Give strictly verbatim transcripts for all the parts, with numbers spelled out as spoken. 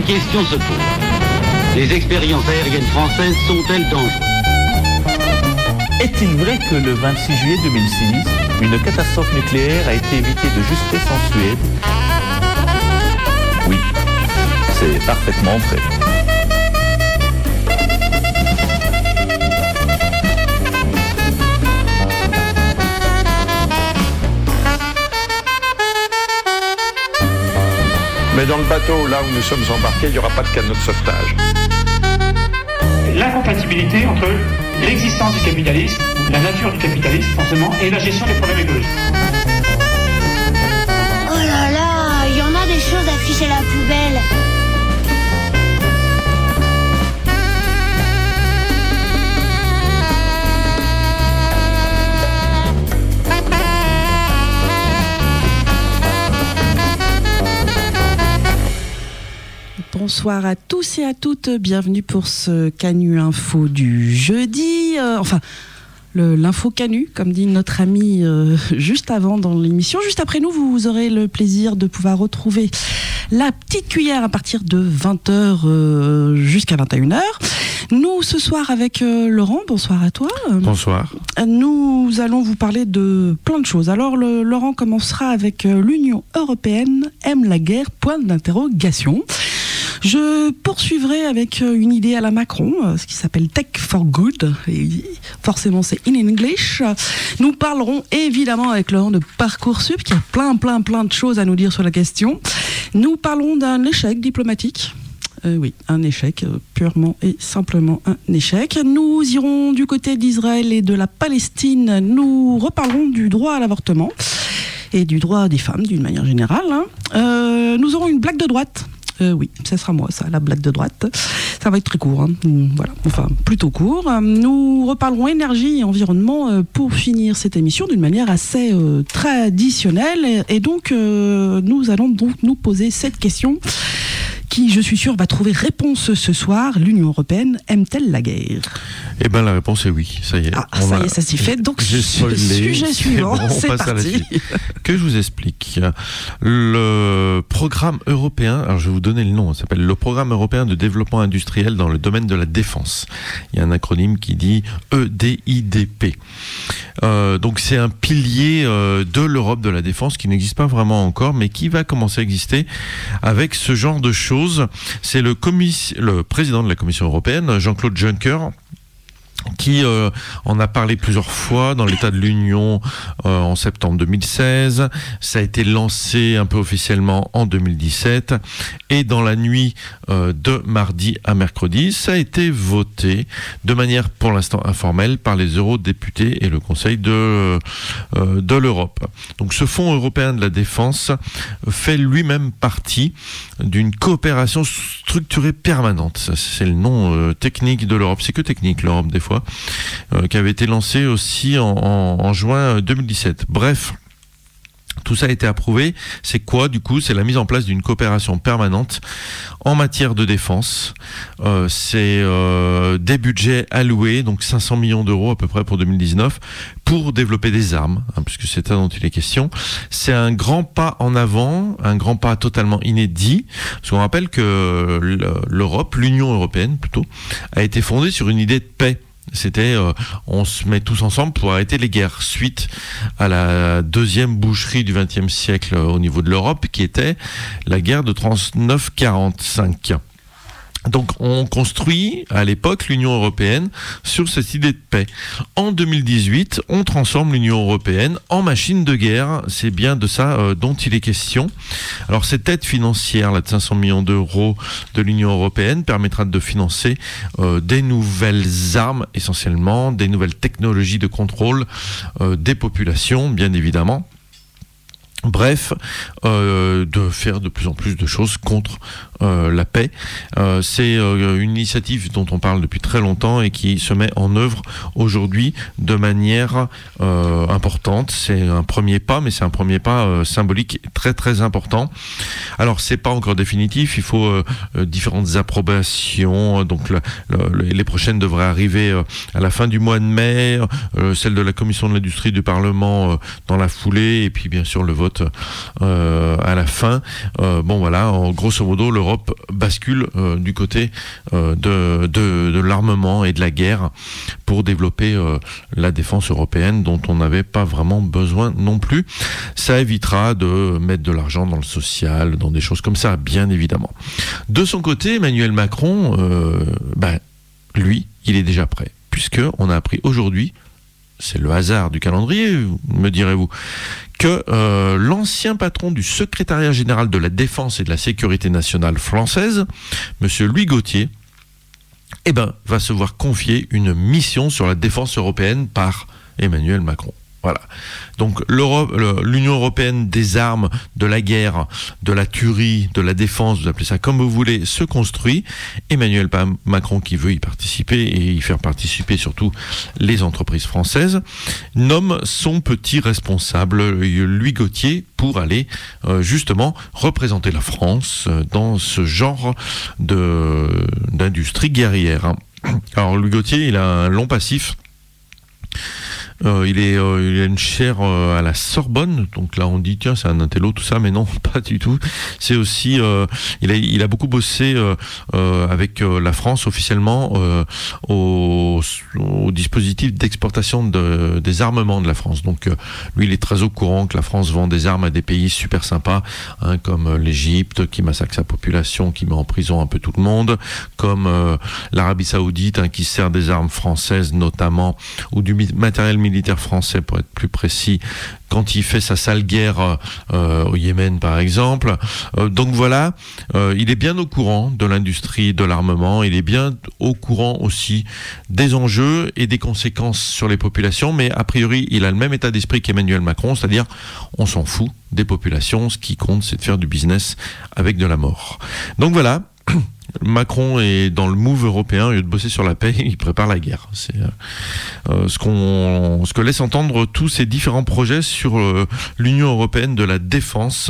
question se pose. Les expériences aériennes françaises sont-elles dangereuses? Est-il vrai que le vingt-six juillet deux mille six, une catastrophe nucléaire a été évitée de justesse en Suède? Oui, c'est parfaitement vrai. Mais dans le bateau, là où nous sommes embarqués, il n'y aura pas de canot de sauvetage. L'incompatibilité entre l'existence du capitalisme, la nature du capitalisme, forcément, et la gestion des problèmes écologiques. Oh là là, il y en a des choses à ficher à la poubelle. Bonsoir à tous et à toutes, bienvenue pour ce Canu Info du jeudi, euh, enfin le, l'info Canu, comme dit notre ami euh, juste avant dans l'émission. Juste après nous, vous aurez le plaisir de pouvoir retrouver la petite cuillère à partir de vingt heures euh, jusqu'à vingt et une heures. Nous, ce soir, avec euh, Laurent, bonsoir à toi. Bonsoir. Nous allons vous parler de plein de choses. Alors, le, Laurent commencera avec euh, l'Union européenne aime la guerre, point d'interrogation. Je poursuivrai avec une idée à la Macron, ce qui s'appelle Tech for Good. Et forcément, c'est in English. Nous parlerons évidemment avec Laurent de Parcoursup, qui a plein, plein, plein de choses à nous dire sur la question. Nous parlons d'un échec diplomatique. Euh, oui, un échec, euh, purement et simplement un échec. Nous irons du côté d'Israël et de la Palestine. Nous reparlerons du droit à l'avortement et du droit des femmes d'une manière générale. Hein. Euh, nous aurons une blague de droite. Euh, oui, ça sera moi, ça, la blague de droite. Ça va être très court, hein. Voilà, enfin, plutôt court. Nous reparlerons énergie et environnement euh, pour finir cette émission d'une manière assez euh, traditionnelle. Et, et donc, euh, nous allons donc nous poser cette question qui, je suis sûr, va trouver réponse ce soir. L'Union européenne aime-t-elle la guerre? Eh bien, la réponse est oui, ça y est. Ah, ça a... y est, ça s'y fait. Donc, J'ai spoilé. Sujet suivant, c'est, bon, c'est parti. Que je vous explique. Le programme européen, alors je vais vous donner le nom, ça s'appelle le Programme européen de développement industriel dans le domaine de la défense. Il y a un acronyme qui dit E D I D P. Euh, donc, c'est un pilier euh, de l'Europe de la défense qui n'existe pas vraiment encore, mais qui va commencer à exister avec ce genre de choses. C'est le, commis- le président de la Commission européenne, Jean-Claude Juncker, qui euh, en a parlé plusieurs fois dans l'état de l'Union euh, en septembre deux mille seize. Ça a été lancé un peu officiellement en deux mille dix-sept. Et dans la nuit euh, de mardi à mercredi, ça a été voté de manière pour l'instant informelle par les eurodéputés et le Conseil de, euh, de l'Europe. Donc ce Fonds européen de la défense fait lui-même partie d'une coopération structurée permanente. Ça, c'est le nom euh, technique de l'Europe. C'est que technique l'Europe des fois. Euh, qui avait été lancé aussi en, en, en juin deux mille dix-sept. Bref, tout ça a été approuvé. C'est quoi du coup? C'est la mise en place d'une coopération permanente en matière de défense. Euh, c'est euh, des budgets alloués, donc cinq cents millions d'euros à peu près pour deux mille dix-neuf, pour développer des armes, hein, puisque c'est ça dont il est question. C'est un grand pas en avant, un grand pas totalement inédit, parce qu'on rappelle que l'Europe, l'Union européenne plutôt, a été fondée sur une idée de paix. C'était euh, on se met tous ensemble pour arrêter les guerres, suite à la deuxième boucherie du vingtième siècle euh, au niveau de l'Europe, qui était la guerre de trente-neuf quarante-cinq. Donc on construit à l'époque l'Union européenne sur cette idée de paix. En deux mille dix-huit, on transforme l'Union européenne en machine de guerre. C'est bien de ça euh, dont il est question. Alors cette aide financière là, de cinq cents millions d'euros de l'Union européenne permettra de financer euh, des nouvelles armes, essentiellement des nouvelles technologies de contrôle euh, des populations, bien évidemment. Bref, euh, de faire de plus en plus de choses contre euh, la paix. Euh, c'est euh, une initiative dont on parle depuis très longtemps et qui se met en œuvre aujourd'hui de manière euh, importante. C'est un premier pas, mais c'est un premier pas euh, symbolique très très important. Alors c'est pas encore définitif, il faut euh, euh, différentes approbations. Donc la, la, les prochaines devraient arriver euh, à la fin du mois de mai, euh, celle de la Commission de l'industrie du Parlement euh, dans la foulée, et puis bien sûr le vote vote euh, à la fin, euh, bon voilà, en grosso modo, l'Europe bascule euh, du côté euh, de, de, de l'armement et de la guerre pour développer euh, la défense européenne dont on n'avait pas vraiment besoin non plus. Ça évitera de mettre de l'argent dans le social, dans des choses comme ça, bien évidemment. De son côté, Emmanuel Macron, euh, ben, lui, il est déjà prêt, puisqu'on a appris aujourd'hui, c'est le hasard du calendrier, me direz-vous, que euh, l'ancien patron du secrétariat général de la Défense et de la Sécurité nationale française, monsieur Louis Gauthier, eh ben, va se voir confier une mission sur la défense européenne par Emmanuel Macron. Voilà. Donc l'Europe, l'Union européenne des armes, de la guerre, de la tuerie, de la défense, vous appelez ça comme vous voulez, se construit. Emmanuel Macron, qui veut y participer et y faire participer surtout les entreprises françaises, nomme son petit responsable, Louis Gauthier, pour aller euh, justement représenter la France dans ce genre de, d'industrie guerrière. Alors Louis Gauthier, il a un long passif. Euh, il, est, euh, il a une chaire euh, à la Sorbonne, donc là on dit tiens c'est un intello tout ça, mais non pas du tout. C'est aussi euh, il a il a beaucoup bossé euh, euh, avec euh, la France officiellement euh, au, au dispositif d'exportation de, des armements de la France. Donc euh, lui il est très au courant que la France vend des armes à des pays super sympas, hein, comme l'Égypte qui massacre sa population, qui met en prison un peu tout le monde, comme euh, l'Arabie Saoudite, hein, qui sert des armes françaises notamment, ou du matériel militaire français pour être plus précis, quand il fait sa sale guerre euh, au Yémen par exemple. Euh, donc voilà, euh, il est bien au courant de l'industrie de l'armement, il est bien au courant aussi des enjeux et des conséquences sur les populations, mais a priori il a le même état d'esprit qu'Emmanuel Macron, c'est-à-dire on s'en fout des populations, ce qui compte c'est de faire du business avec de la mort. Donc voilà, Macron est dans le move européen, au lieu de bosser sur la paix, il prépare la guerre. C'est euh, ce qu'on, ce que laisse entendre tous ces différents projets sur euh, l'Union européenne de la défense.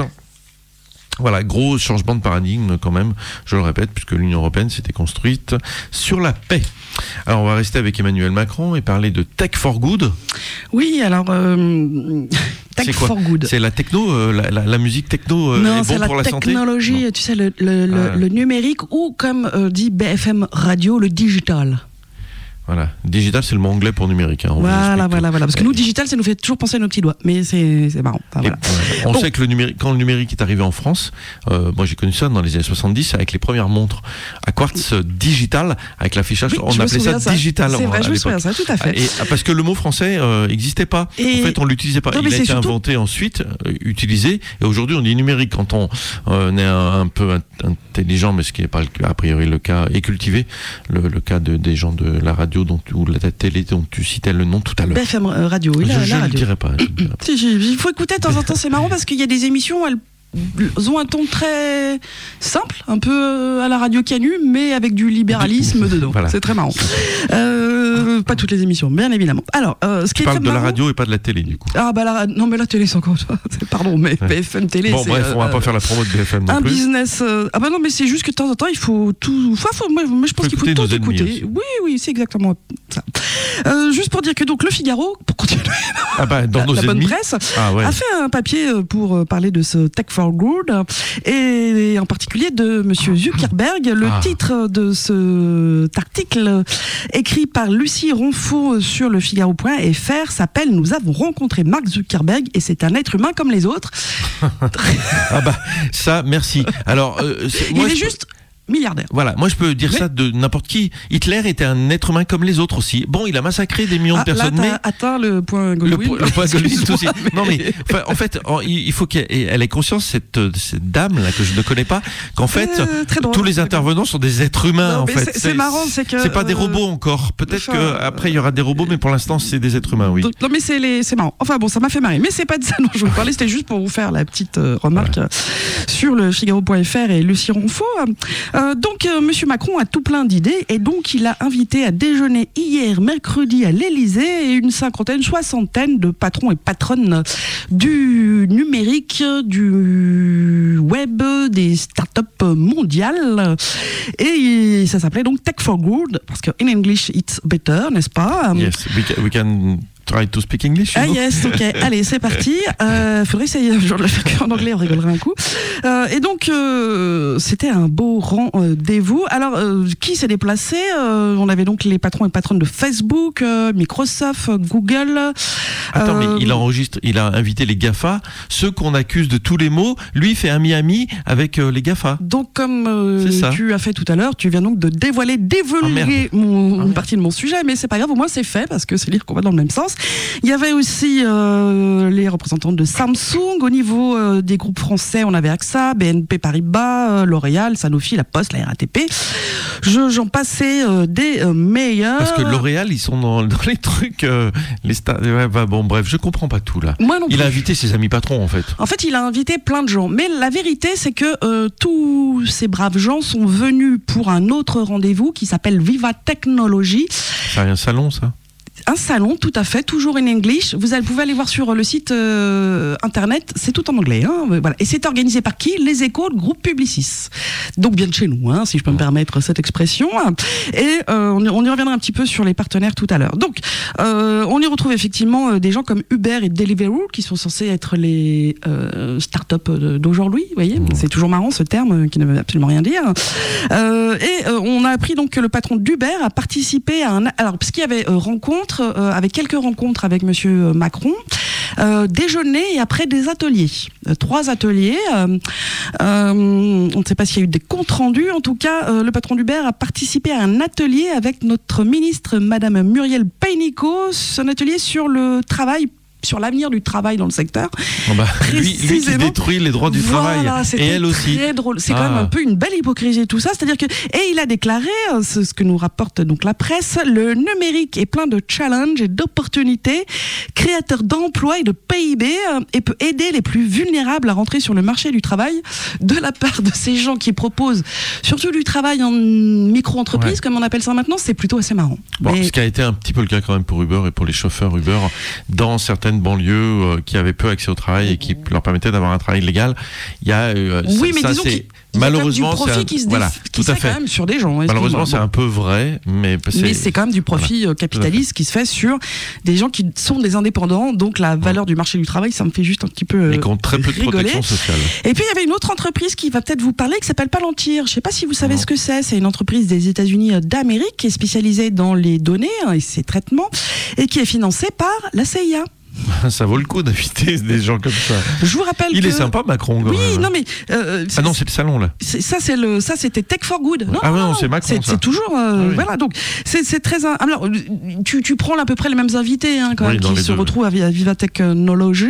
Voilà, gros changement de paradigme quand même, je le répète, puisque l'Union européenne s'était construite sur la paix. Alors on va rester avec Emmanuel Macron et parler de Tech for Good. Oui, alors euh, Tech c'est quoi for Good. C'est la techno, euh, la, la, la musique techno euh, non, est bon pour la, la santé. Non, c'est la technologie, tu sais, le, le, le, ah. le numérique ou comme euh, dit B F M Radio, le digital. Voilà, digital c'est le mot anglais pour numérique. Hein, voilà, voilà, voilà. Parce que nous, digital, ça nous fait toujours penser à nos petits doigts, mais c'est, c'est marrant. Enfin, voilà. Et, on bon. sait que le numérique, quand le numérique est arrivé en France, euh, moi j'ai connu ça dans les années soixante-dix avec les premières montres à quartz digital, avec l'affichage, oui, on appelait ça, ça digital. C'est vrai, je me souviens ça, tout à fait. Et, parce que le mot français n'existait euh, pas. Et... En fait, on l'utilisait pas. Non, il a été surtout... inventé ensuite, euh, utilisé, et aujourd'hui on dit numérique quand on euh, est un, un peu intelligent, mais ce qui n'est pas a priori le cas, et cultivé, le, le cas de, des gens de la radio dont, ou la télé dont tu citais le nom tout à l'heure. B F M Radio, oui, je, la, je la ne le radio. dirai pas. Si, il faut écouter de temps en temps, c'est marrant parce qu'il y a des émissions, elles ont un ton très simple, un peu à la radio Canu, mais avec du libéralisme dedans. Voilà. C'est très marrant. Euh, pas toutes les émissions, bien évidemment. Alors, euh, ce qui tu est parles très de marrant, la radio et pas de la télé, du coup. Ah bah la, non mais la télé c'est encore, pardon, mais ouais. B F M télé. Bon c'est, bref, on va euh, pas faire la promo de B F M non un plus. business. Euh, ah bah non mais c'est juste que de temps en temps il faut tout. Enfin, faut, moi, moi je pense qu'il faut tout écouter. Oui oui c'est exactement ça. Euh, juste pour dire que donc le Figaro, pour continuer, ah bah, dans la, nos la bonne ennemis. presse, ah ouais. a fait un papier pour parler de ce Tech for Good et en particulier de Monsieur Zuckerberg. Le ah. titre de cet article écrit par Lucie Ronfaux sur le Figaro point F R s'appelle « Nous avons rencontré Mark Zuckerberg et c'est un être humain comme les autres ». Ah bah ça merci. Alors euh, moi, il est juste milliardaire. Voilà, moi je peux dire mais... ça de n'importe qui. Hitler était un être humain comme les autres aussi. Bon, il a massacré des millions ah, de personnes, là, mais atteint le point Goldwyn. Le, le point Goldwyn aussi. Mais... Non mais enfin, en fait, il faut qu'elle elle ait conscience cette cette dame là que je ne connais pas, qu'en fait euh, tous les intervenants sont des êtres humains. Non, en fait, c'est, c'est marrant, c'est que c'est pas euh... des robots encore. Peut-être que après il y aura des robots, mais pour l'instant c'est des êtres humains, oui. Donc, non mais c'est les, c'est marrant. Enfin bon, ça m'a fait marrer, mais c'est pas de ça dont je vous parlais. C'était juste pour vous faire la petite euh, remarque voilà. sur le Figaro point F R et Lucie Ronfaux. Euh, donc euh, Monsieur Macron a tout plein d'idées et donc il a invité à déjeuner hier mercredi à l'Élysée une cinquantaine, soixantaine de patrons et patronnes du numérique, du web, des startups mondiales et ça s'appelait donc Tech for Good parce que in English it's better, n'est-ce pas? Yes, we can, we can try to speak English? Ah yes, ok. Allez, c'est parti. Euh, faudrait essayer un jour de le faire en anglais, on rigolerait un coup. Euh, et donc, euh, c'était un beau rendez-vous. Alors, euh, qui s'est déplacé? euh, On avait donc les patrons et patronnes de Facebook, euh, Microsoft, Google. Attends, euh, mais il enregistre, il a invité les GAFA, ceux qu'on accuse de tous les maux. Lui, il fait un Miami avec euh, les GAFA. Donc, comme euh, tu as fait tout à l'heure, tu viens donc de dévoiler, dévoiler oh, mon, oh, une partie de mon sujet, mais c'est pas grave, au moins c'est fait, parce que c'est dire qu'on va dans le même sens. Il y avait aussi euh, les représentants de Samsung. Au niveau euh, des groupes français, on avait A X A, B N P Paribas, euh, L'Oréal, Sanofi, La Poste, la R A T P. Je, j'en passais euh, des euh, meilleurs. Parce que L'Oréal, ils sont dans, dans les trucs, euh, les stars. Ouais, bah, bon, bref, je comprends pas tout là. Moi non plus. Il a invité ses amis patrons en fait. En fait, il a invité plein de gens. Mais la vérité, c'est que euh, tous ces braves gens sont venus pour un autre rendez-vous qui s'appelle Viva Technology. C'est un salon, ça? Un salon, tout à fait, toujours in English. Vous, allez, vous pouvez aller voir sur le site euh, internet, c'est tout en anglais. Hein, voilà. Et c'est organisé par qui? Les Échos, le groupe Publicis. Donc bien de chez nous, hein, si je peux me permettre cette expression. Et euh, on, y, on y reviendra un petit peu sur les partenaires tout à l'heure. Donc, euh, on y retrouve effectivement euh, des gens comme Uber et Deliveroo, qui sont censés être les euh, startups d'aujourd'hui. Vous voyez, mmh. C'est toujours marrant ce terme qui ne veut absolument rien dire. Euh, et euh, on a appris donc que le patron d'Uber a participé à un... Alors, parce qu'il y avait euh, rencontre, euh, avec quelques rencontres avec Monsieur Macron, euh, déjeuner et après des ateliers. Euh, trois ateliers. Euh, euh, on ne sait pas s'il y a eu des comptes rendus. En tout cas, euh, le patron d'Uber a participé à un atelier avec notre ministre, Madame Muriel Pénicaud, un atelier sur le travail, sur l'avenir du travail dans le secteur. Oh bah, lui, lui qui détruit les droits du voilà, travail. Et elle aussi. Très drôle. C'est ah. quand même un peu une belle hypocrisie tout ça. C'est-à-dire que, et il a déclaré, ce, ce que nous rapporte donc la presse, le numérique est plein de challenges et d'opportunités, créateur d'emplois et de P I B, et peut aider les plus vulnérables à rentrer sur le marché du travail de la part de ces gens qui proposent surtout du travail en micro-entreprise, ouais. comme on appelle ça maintenant. C'est plutôt assez marrant. Bon, Mais... Ce qui a été un petit peu le cas quand même pour Uber et pour les chauffeurs Uber dans certaines banlieues euh, qui avaient peu accès au travail et qui leur permettaient d'avoir un travail légal. Il y a euh, oui, ça, mais ça disons c'est qu'il malheureusement y a du profit un... qui se, déf... voilà, qui se fait, fait quand même sur des gens. Malheureusement, c'est bon. un peu vrai, mais c'est, mais c'est quand même du profit voilà. capitaliste qui se fait sur des gens qui sont des indépendants. Donc la valeur ouais. du marché du travail, ça me fait juste un petit peu et qui ont très peu de rigoler. protection sociale. Et puis il y avait une autre entreprise qui va peut-être vous parler, qui s'appelle Palantir. Je ne sais pas si vous savez non. ce que c'est. C'est une entreprise des États-Unis d'Amérique qui est spécialisée dans les données et ses traitements et qui est financée par la C I A. Ça vaut le coup d'inviter des gens comme ça. Je vous rappelle Il que... est sympa, Macron. Oui, même. non mais... Euh, ah non, c'est le salon, là. C'est, ça, c'est le, ça, c'était Tech for Good. Non, ah non, non, non c'est Macron, c'est, ça. C'est toujours... Euh, ah oui. Voilà, donc, c'est, c'est très... Alors, tu, tu prends à peu près les mêmes invités, hein, quand oui, même, qui se deux, retrouvent ouais. à Viva Technology.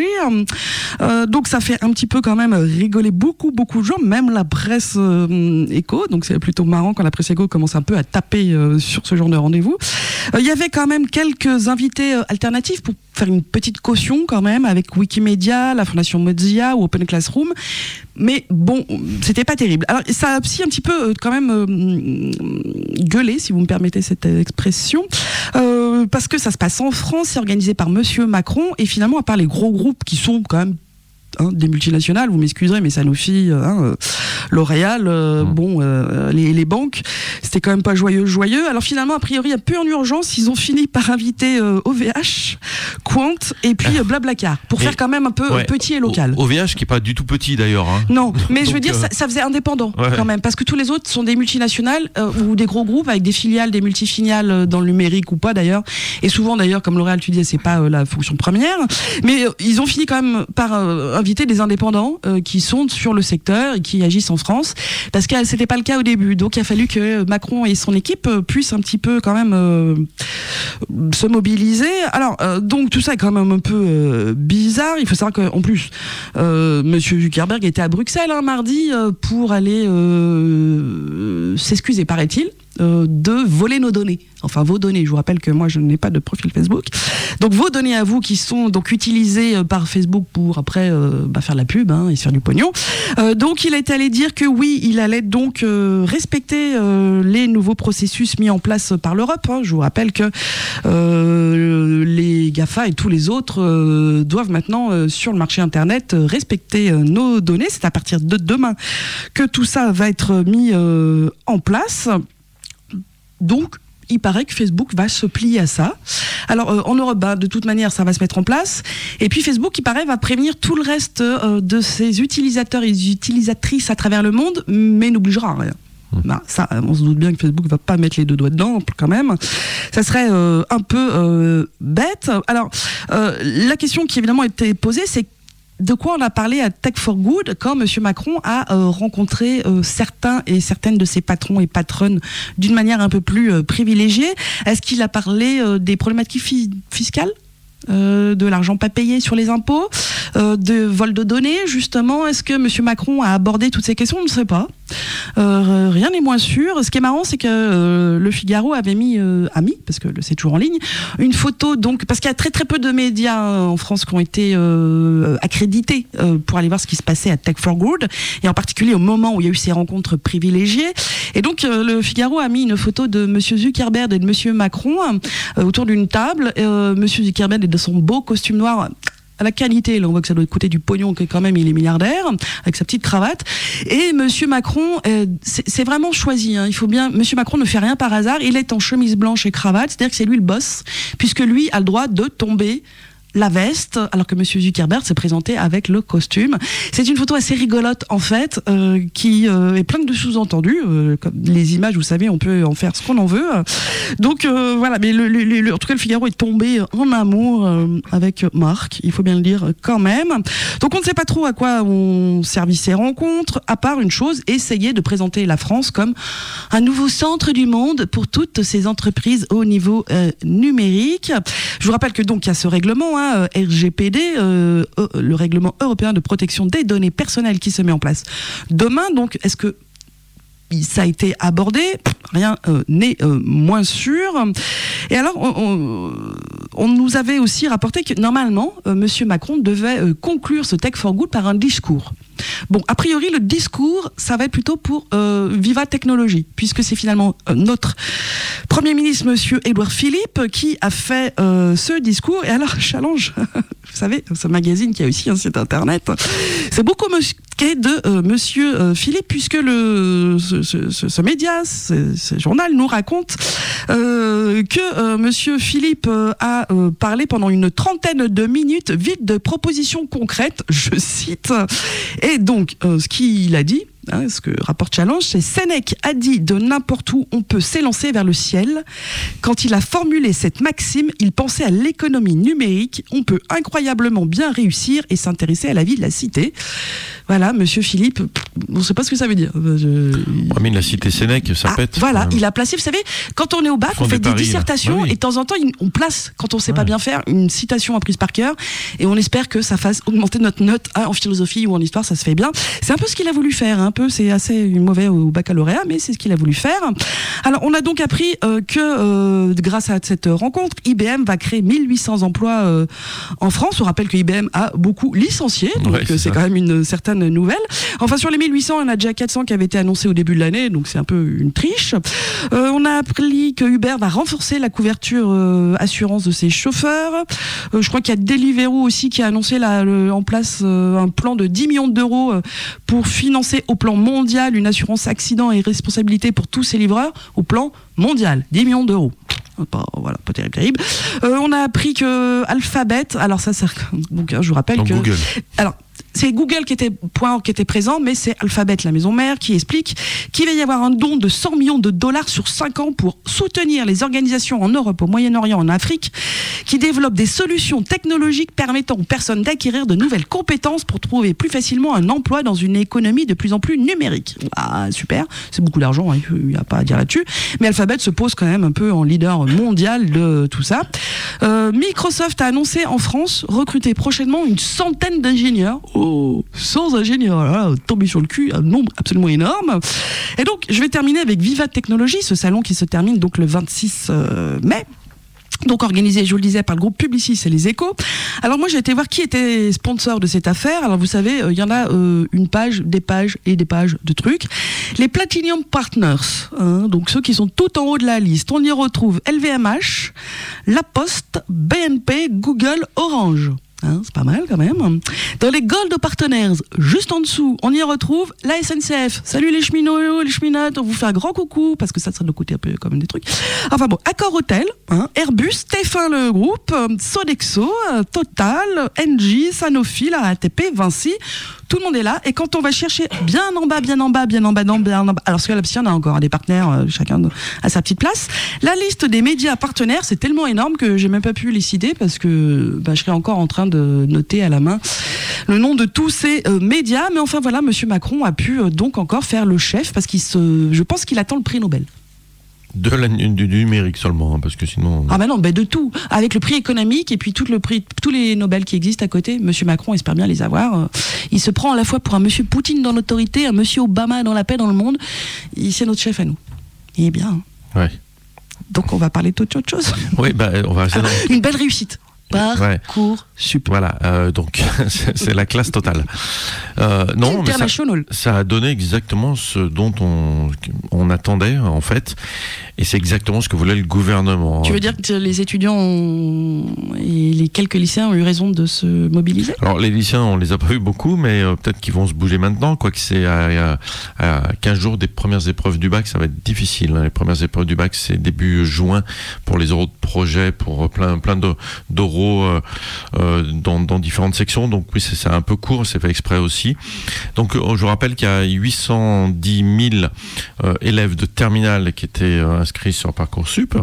Euh, donc, ça fait un petit peu, quand même, rigoler beaucoup, beaucoup de gens, même la presse euh, éco. Donc, c'est plutôt marrant quand la presse éco commence un peu à taper euh, sur ce genre de rendez-vous. Il euh, y avait quand même quelques invités euh, alternatifs pour faire une petite caution, quand même, avec Wikimedia, la Fondation Mozilla ou Open Classroom. Mais bon, c'était pas terrible. Alors, ça a aussi un petit peu, quand même, euh, gueulé, si vous me permettez cette expression, euh, parce que ça se passe en France, c'est organisé par Monsieur Macron, et finalement, à part les gros groupes qui sont quand même Hein, des multinationales, vous m'excuserez, mais Sanofi, hein, euh, L'Oréal, euh, mmh. bon, euh, les, les banques, c'était quand même pas joyeux, joyeux. Alors finalement, a priori, un peu en urgence, ils ont fini par inviter euh, O V H, Quant et puis euh, Blablacar, pour mais, faire quand même un peu ouais, petit et local. O V H qui est pas du tout petit d'ailleurs. Hein. Non, mais Donc, je veux dire, euh... ça, ça faisait indépendant ouais. quand même, parce que tous les autres sont des multinationales euh, ou des gros groupes avec des filiales, des multifiliales dans le numérique ou pas d'ailleurs. Et souvent d'ailleurs, comme L'Oréal, tu disais, c'est pas euh, la fonction première, mais euh, ils ont fini quand même par euh, inviter des indépendants euh, qui sont sur le secteur et qui agissent en France, parce que c'était pas le cas au début. Donc il a fallu que Macron et son équipe euh, puissent un petit peu quand même euh, se mobiliser. Alors euh, donc tout ça est quand même un peu euh, bizarre. Il faut savoir qu'en plus euh, Monsieur Zuckerberg était à Bruxelles un hein, mardi euh, pour aller euh, s'excuser, paraît-il, euh, de voler nos données. Enfin vos données, je vous rappelle que moi je n'ai pas de profil Facebook. Donc vos données à vous qui sont donc utilisées par Facebook pour après euh, bah, faire de la pub hein, et se faire du pognon. Euh, donc il est allé dire que oui, il allait donc euh, respecter euh, les nouveaux processus mis en place par l'Europe. Hein. Je vous rappelle que euh, les GAFA et tous les autres euh, doivent maintenant euh, sur le marché Internet euh, respecter euh, nos données. C'est à partir de demain que tout ça va être mis euh, en place. Donc il paraît que Facebook va se plier à ça. Alors euh, en Europe, bah, de toute manière, ça va se mettre en place. Et puis Facebook, il paraît, va prévenir tout le reste euh, de ses utilisateurs et utilisatrices à travers le monde, mais n'obligera à rien. Bah, ça, on se doute bien que Facebook va pas mettre les deux doigts dedans, quand même. Ça serait euh, un peu euh, bête. Alors, euh, la question qui évidemment a été posée, c'est de quoi on a parlé à Tech for Good quand M. Macron a euh, rencontré euh, certains et certaines de ses patrons et patronnes d'une manière un peu plus euh, privilégiée. Est-ce qu'il a parlé euh, des problématiques fi- fiscales ? Euh, de l'argent pas payé sur les impôts, euh, de vol de données, justement. Est-ce que M. Macron a abordé toutes ces questions ? On ne sait pas. Euh, rien n'est moins sûr. Ce qui est marrant, c'est que euh, Le Figaro avait mis, euh, a mis, parce que c'est toujours en ligne, une photo, donc, parce qu'il y a très très peu de médias euh, en France qui ont été euh, accrédités euh, pour aller voir ce qui se passait à Tech for Good, et en particulier au moment où il y a eu ces rencontres privilégiées. Et donc, euh, Le Figaro a mis une photo de M. Zuckerberg et de M. Macron euh, autour d'une table. Euh, M. Zuckerberg est de son beau costume noir à la qualité, là on voit que ça doit coûter du pognon, que quand même il est milliardaire, avec sa petite cravate. Et Monsieur Macron, euh, c'est, c'est vraiment choisi, hein. Il faut bien, Monsieur Macron ne fait rien par hasard, il est en chemise blanche et cravate, c'est-à-dire que c'est lui le boss, puisque lui a le droit de tomber la veste, alors que M. Zuckerberg s'est présenté avec le costume. C'est une photo assez rigolote, en fait, euh, qui euh, est pleine de sous-entendus. Euh, comme les images, vous savez, on peut en faire ce qu'on en veut. Donc, euh, voilà, mais le, le, le, en tout cas, le Figaro est tombé en amour euh, avec Marc, il faut bien le dire quand même. Donc, on ne sait pas trop à quoi ont servi ces rencontres, à part une chose, essayer de présenter la France comme un nouveau centre du monde pour toutes ces entreprises au niveau euh, numérique. Je vous rappelle que donc, il y a ce règlement, hein, R G P D, euh, euh, le règlement européen de protection des données personnelles qui se met en place demain. Donc, est-ce que ça a été abordé ? Rien euh, n'est euh, moins sûr. Et alors, on, on, on nous avait aussi rapporté que normalement, euh, M. Macron devait euh, conclure ce Tech for Good par un discours. Bon, a priori, le discours, ça va être plutôt pour euh, Viva Technologie, puisque c'est finalement euh, notre Premier ministre, Monsieur Édouard Philippe, qui a fait euh, ce discours. Et alors, challenge, vous savez, ce magazine qui a aussi un site internet, c'est beaucoup moqué de euh, Monsieur euh, Philippe, puisque le, ce, ce, ce média, ce, ce journal nous raconte euh, que euh, Monsieur Philippe euh, a euh, parlé pendant une trentaine de minutes, vide de propositions concrètes, je cite. Et donc, euh, ce qu'il a dit, hein, ce que rapporte Challenge, c'est Sénèque a dit de n'importe où on peut s'élancer vers le ciel. Quand il a formulé cette maxime, il pensait à l'économie numérique. On peut incroyablement bien réussir et s'intéresser à la vie de la cité. Voilà, Monsieur Philippe, on ne sait pas ce que ça veut dire. Je... Oh, mais la cité Sénèque, ça ah, pète. Voilà, il a placé, vous savez, quand on est au bac, on fait des, des dissertations, oui, oui. Et de temps en temps, on place, quand on ne sait ouais. pas bien faire, une citation apprise par cœur, et on espère que ça fasse augmenter notre note hein, en philosophie ou en histoire, ça se fait bien. C'est un peu ce qu'il a voulu faire, un peu, c'est assez mauvais au baccalauréat, mais c'est ce qu'il a voulu faire. Alors, on a donc appris euh, que euh, grâce à cette rencontre, I B M va créer mille huit cents emplois euh, en France. On rappelle que I B M a beaucoup licencié, donc ouais, c'est, c'est quand même une certaine nouvelle. Enfin, sur les mille huit cents, il y en a déjà quatre cents qui avaient été annoncés au début de l'année, donc c'est un peu une triche. Euh, on a appris que Uber va renforcer la couverture euh, assurance de ses chauffeurs. Euh, je crois qu'il y a Deliveroo aussi qui a annoncé la, le, en place euh, un plan de dix millions d'euros euh, pour financer au plan mondial une assurance accident et responsabilité pour tous ses livreurs au plan mondial. dix millions d'euros. Pas, voilà, pas terrible, terrible. Euh, on a appris que Alphabet, alors ça, ça donc, je vous rappelle donc que... Google. Alors, c'est Google qui était, point, qui était présent, mais c'est Alphabet, la maison mère, qui explique qu'il va y avoir un don de cent millions de dollars sur cinq ans pour soutenir les organisations en Europe, au Moyen-Orient, en Afrique, qui développent des solutions technologiques permettant aux personnes d'acquérir de nouvelles compétences pour trouver plus facilement un emploi dans une économie de plus en plus numérique. Ah, super, c'est beaucoup d'argent, hein, il n'y a pas à dire là-dessus. Mais Alphabet se pose quand même un peu en leader mondial de tout ça. Euh, Microsoft a annoncé en France recruter prochainement une centaine d'ingénieurs. Oh, cent ingénieurs, là, tombé sur le cul, un nombre absolument énorme. Et donc, je vais terminer avec Viva Technologie, ce salon qui se termine donc le vingt-six mai. Donc organisé, je vous le disais, par le groupe Publicis et les Échos. Alors moi j'ai été voir qui était sponsor de cette affaire. Alors vous savez, il euh, y en a euh, une page, des pages et des pages de trucs. Les Platinum Partners, hein, donc ceux qui sont tout en haut de la liste. On y retrouve L V M H, La Poste, B N P, Google, Orange. Hein, c'est pas mal quand même. Dans les Gold Partners, juste en dessous, on y retrouve la S N C F. Salut les cheminots, les cheminotes, on vous fait un grand coucou, parce que ça, ça doit coûter un peu comme des trucs. Enfin bon, Accor Hotel, hein, Airbus, T F un le groupe, Sodexo, Total, Engie, Sanofi, la R T P, Vinci, tout le monde est là. Et quand on va chercher bien en bas, bien en bas, bien en bas, bien en bas, alors parce que là, il y en a encore des partenaires, euh, chacun à sa petite place. La liste des médias partenaires, c'est tellement énorme que j'ai même pas pu les citer parce que bah, je serais encore en train de noter à la main le nom de tous ces euh, médias. Mais enfin voilà, Monsieur Macron a pu euh, donc encore faire le chef parce qu'il se, je pense qu'il attend le prix Nobel. De la, du, du numérique seulement, hein, parce que sinon... Ah bah non, bah de tout. Avec le prix économique et puis tout le prix, tous les Nobel qui existent à côté, Monsieur Macron espère bien les avoir. Il se prend à la fois pour un Monsieur Poutine dans l'autorité, un Monsieur Obama dans la paix dans le monde. Il, c'est notre chef à nous. Il est bien. Ouais. Donc on va parler d'autre chose. Oui, bah on va... Ah, une belle réussite. Parcours sup. Voilà, euh, donc c'est, c'est la classe totale. Euh, non, mais ça, ça a donné exactement ce dont on, on attendait en fait, et c'est exactement ce que voulait le gouvernement. Tu veux dire que les étudiants ont, et les quelques lycéens ont eu raison de se mobiliser ? Alors les lycéens, on les a pas vus beaucoup, mais euh, peut-être qu'ils vont se bouger maintenant, quoique c'est à, à, à quinze jours des premières épreuves du bac, ça va être difficile. Hein. Les premières épreuves du bac, c'est début juin pour les euros de projet, pour plein, plein de, d'euros Euh, euh, dans, dans différentes sections, donc oui c'est, c'est un peu court, c'est fait exprès aussi. Donc euh, je rappelle qu'il y a huit cent dix mille euh, élèves de terminale qui étaient euh, inscrits sur Parcoursup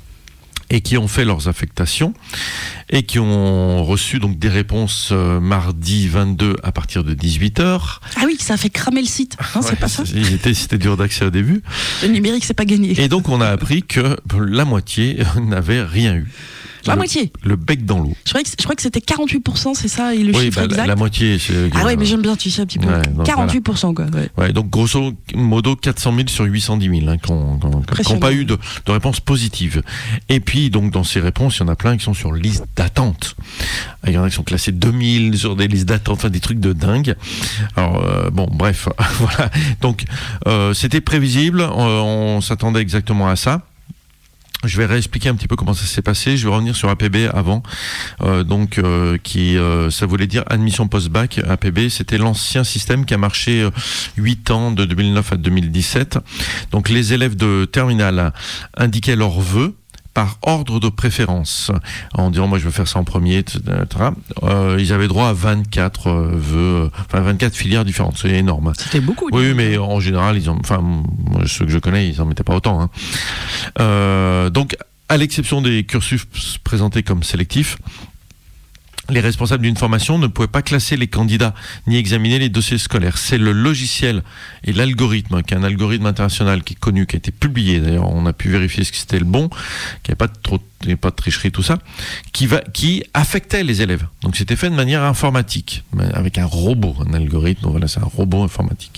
et qui ont fait leurs affectations et qui ont reçu donc des réponses euh, mardi vingt-deux à partir de dix-huit heures. Ah oui, ça a fait cramer le site. Non, ouais, c'est pas ça. C'était, c'était dur d'accès au début. Le numérique, c'est pas gagné. Et donc on a appris que la moitié n'avait rien eu. La le, moitié. Le bec dans l'eau. Je crois que, je crois que c'était quarante-huit pour cent, c'est ça, et le oui, chiffre bah, exact. La, la moitié. C'est, ah ouais, mais j'aime bien, tu sais, un petit peu. Ouais, donc, quarante-huit pour cent, voilà. Quoi. Ouais. Ouais, donc grosso modo quatre cent mille sur huit cent dix mille hein, qui n'ont pas eu de, de réponse positive. Et puis, donc, dans ces réponses, il y en a plein qui sont sur liste d'attente. Il y en a qui sont classés deux mille sur des listes d'attente, enfin des trucs de dingue. Alors, euh, bon, bref, voilà. Donc, euh, c'était prévisible, on, on s'attendait exactement à ça. Je vais réexpliquer un petit peu comment ça s'est passé. Je vais revenir sur A P B avant, euh, donc euh, qui, euh, ça voulait dire admission post-bac. A P B, c'était l'ancien système qui a marché euh, huit ans, de deux mille neuf à deux mille dix-sept. Donc les élèves de terminale indiquaient leurs vœux par ordre de préférence, en disant moi je veux faire ça en premier, et cetera. Euh, ils avaient droit à vingt-quatre euh, vœux, enfin vingt-quatre filières différentes, c'est énorme. C'était beaucoup. Oui, mais en général, ils ont, enfin moi, ceux que je connais, ils en mettaient pas autant. Hein. Euh, donc, à l'exception des cursus présentés comme sélectifs, les responsables d'une formation ne pouvaient pas classer les candidats ni examiner les dossiers scolaires. C'est le logiciel et l'algorithme, qui est un algorithme international qui est connu, qui a été publié. D'ailleurs, on a pu vérifier ce que c'était le bon, qu'il n'y avait pas de trop, pas de tricherie, tout ça, qui va, qui affectait les élèves. Donc, c'était fait de manière informatique, avec un robot, un algorithme. Donc voilà, c'est un robot informatique.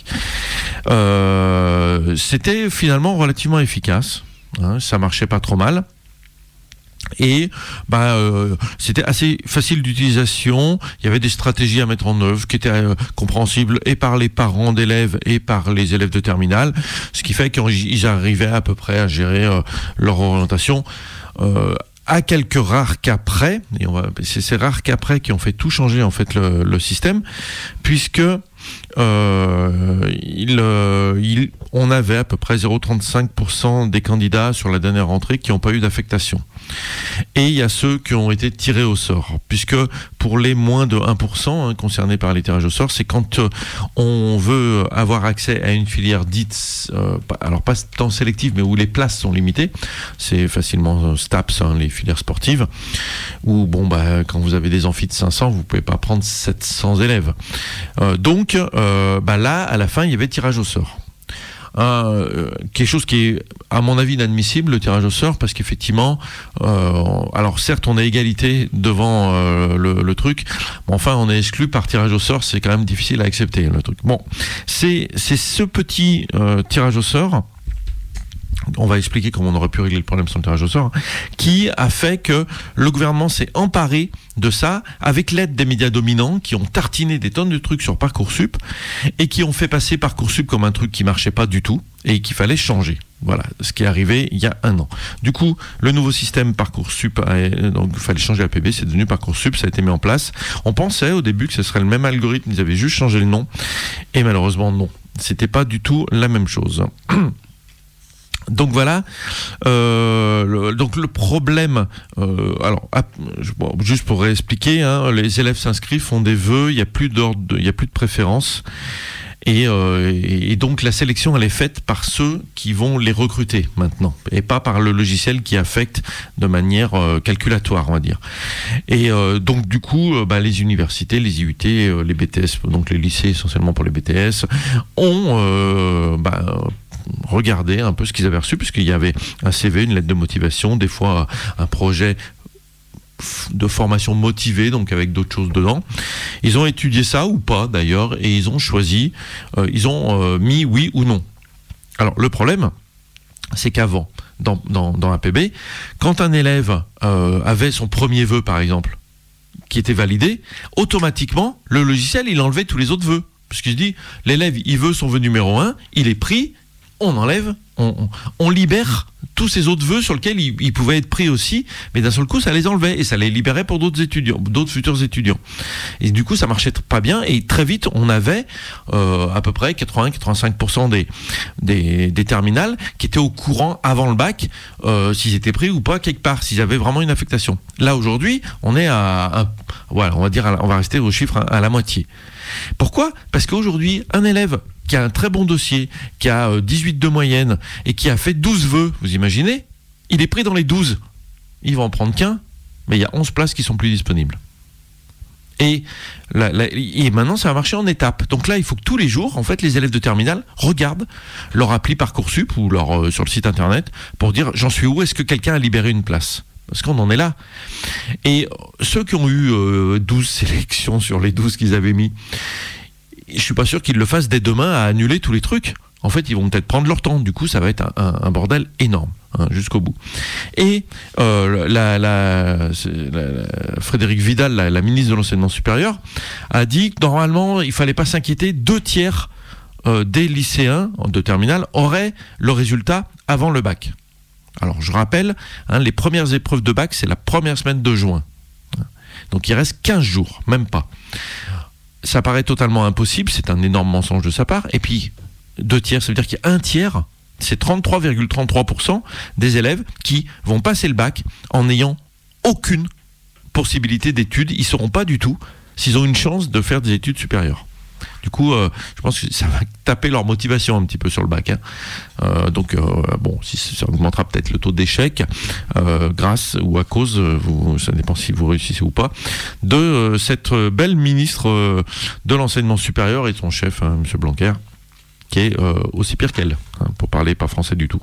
Euh, c'était finalement relativement efficace. Hein, ça marchait pas trop mal. Et bah, euh, c'était assez facile d'utilisation. Il y avait des stratégies à mettre en œuvre qui étaient euh, compréhensibles et par les parents d'élèves et par les élèves de terminale, ce qui fait qu'ils arrivaient à peu près à gérer euh, leur orientation. Euh, à quelques rares cas près, et on va, c'est ces rares cas près qui ont fait tout changer en fait le, le système, puisque euh, il, euh, il, on avait à peu près zéro virgule trente-cinq pour cent des candidats sur la dernière rentrée qui n'ont pas eu d'affectation. Et il y a ceux qui ont été tirés au sort, puisque pour les moins de un pour cent hein, concernés par les tirages au sort, c'est quand euh, on veut avoir accès à une filière dite, euh, alors pas tant sélective, mais où les places sont limitées. C'est facilement euh, STAPS, hein, les filières sportives, où bon bah quand vous avez des amphis de cinq cents, vous pouvez pas prendre sept cents élèves. Euh, donc euh, bah là, à la fin, il y avait tirage au sort. Euh, quelque chose qui est à mon avis inadmissible, le tirage au sort, parce qu'effectivement euh, alors certes on a égalité devant euh, le, le truc, mais enfin on est exclu par tirage au sort, c'est quand même difficile à accepter le truc. Bon, c'est, c'est ce petit euh, tirage au sort, on va expliquer comment on aurait pu régler le problème sans le tirage au sort, qui a fait que le gouvernement s'est emparé de ça avec l'aide des médias dominants qui ont tartiné des tonnes de trucs sur Parcoursup et qui ont fait passer Parcoursup comme un truc qui marchait pas du tout et qu'il fallait changer. Voilà, ce qui est arrivé il y a un an. Du coup, le nouveau système Parcoursup, a, donc il fallait changer A P B, c'est devenu Parcoursup, ça a été mis en place. On pensait au début que ce serait le même algorithme, ils avaient juste changé le nom, et malheureusement non, c'était pas du tout la même chose. Donc voilà, euh, le, donc le problème, euh, alors bon, juste pour réexpliquer, hein, les élèves s'inscrivent, font des vœux, il n'y a plus d'ordre, il n'y a plus de préférence. Et, euh, et donc la sélection elle est faite par ceux qui vont les recruter maintenant et pas par le logiciel qui affecte de manière euh, calculatoire on va dire. Et euh, donc du coup euh, bah, les universités, les I U T, euh, les B T S, donc les lycées essentiellement pour les B T S ont euh, bah, regardé un peu ce qu'ils avaient reçu puisqu'il y avait un C V, une lettre de motivation, des fois un projet de formation motivée, donc avec d'autres choses dedans. Ils ont étudié ça ou pas d'ailleurs, et ils ont choisi, euh, ils ont euh, mis oui ou non. Alors le problème, c'est qu'avant, dans, dans, dans A P B, quand un élève euh, avait son premier vœu par exemple, qui était validé, automatiquement, le logiciel, il enlevait tous les autres vœux. Parce qu'il se dit, l'élève, il veut son vœu numéro un, il est pris, on enlève, on, on, on libère tous ces autres vœux sur lesquels ils, ils pouvaient être pris aussi, mais d'un seul coup, ça les enlevait et ça les libérait pour d'autres étudiants, d'autres futurs étudiants. Et du coup, ça marchait pas bien et très vite, on avait euh, à peu près quatre-vingts à quatre-vingt-cinq pour cent des, des, des terminales qui étaient au courant avant le bac, euh, s'ils étaient pris ou pas quelque part, s'ils avaient vraiment une affectation. Là, aujourd'hui, on est à, à voilà, on va dire, on va rester au chiffre à, à la moitié. Pourquoi ? Parce qu'aujourd'hui, un élève qui a un très bon dossier, qui a dix-huit de moyenne et qui a fait douze vœux, vous imaginez ? Il est pris dans les douze. Il va en prendre qu'un, mais il y a onze places qui sont plus disponibles. Et, la, la, et maintenant, ça va marcher en étapes. Donc là, il faut que tous les jours, en fait, les élèves de terminale regardent leur appli Parcoursup ou leur, euh, sur le site internet pour dire « J'en suis où ? Est-ce que quelqu'un a libéré une place ?» Parce qu'on en est là. Et ceux qui ont eu euh, douze sélections sur les douze qu'ils avaient mis, je suis pas sûr qu'ils le fassent dès demain à annuler tous les trucs. En fait, ils vont peut-être prendre leur temps. Du coup, ça va être un, un, un bordel énorme hein, jusqu'au bout. Et euh, la, la, la, la Frédérique Vidal, la, la ministre de l'enseignement supérieur, a dit que normalement, il fallait pas s'inquiéter. Deux tiers euh, des lycéens de terminale auraient le résultat avant le bac. Alors, je rappelle, hein, les premières épreuves de bac, c'est la première semaine de juin. Donc, il reste quinze jours, même pas. Ça paraît totalement impossible, c'est un énorme mensonge de sa part. Et puis, deux tiers, ça veut dire qu'il y a un tiers, c'est trente-trois virgule trente-trois pour cent des élèves qui vont passer le bac en n'ayant aucune possibilité d'études. Ils ne sauront pas du tout s'ils ont une chance de faire des études supérieures. Du coup, euh, je pense que ça va taper leur motivation un petit peu sur le bac. Hein. Euh, donc, euh, bon, si ça augmentera peut-être le taux d'échec euh, grâce ou à cause, vous, ça dépend si vous réussissez ou pas, de euh, cette belle ministre euh, de l'enseignement supérieur et de son chef, hein, M. Blanquer, qui est euh, aussi pire qu'elle, hein, pour parler pas français du tout.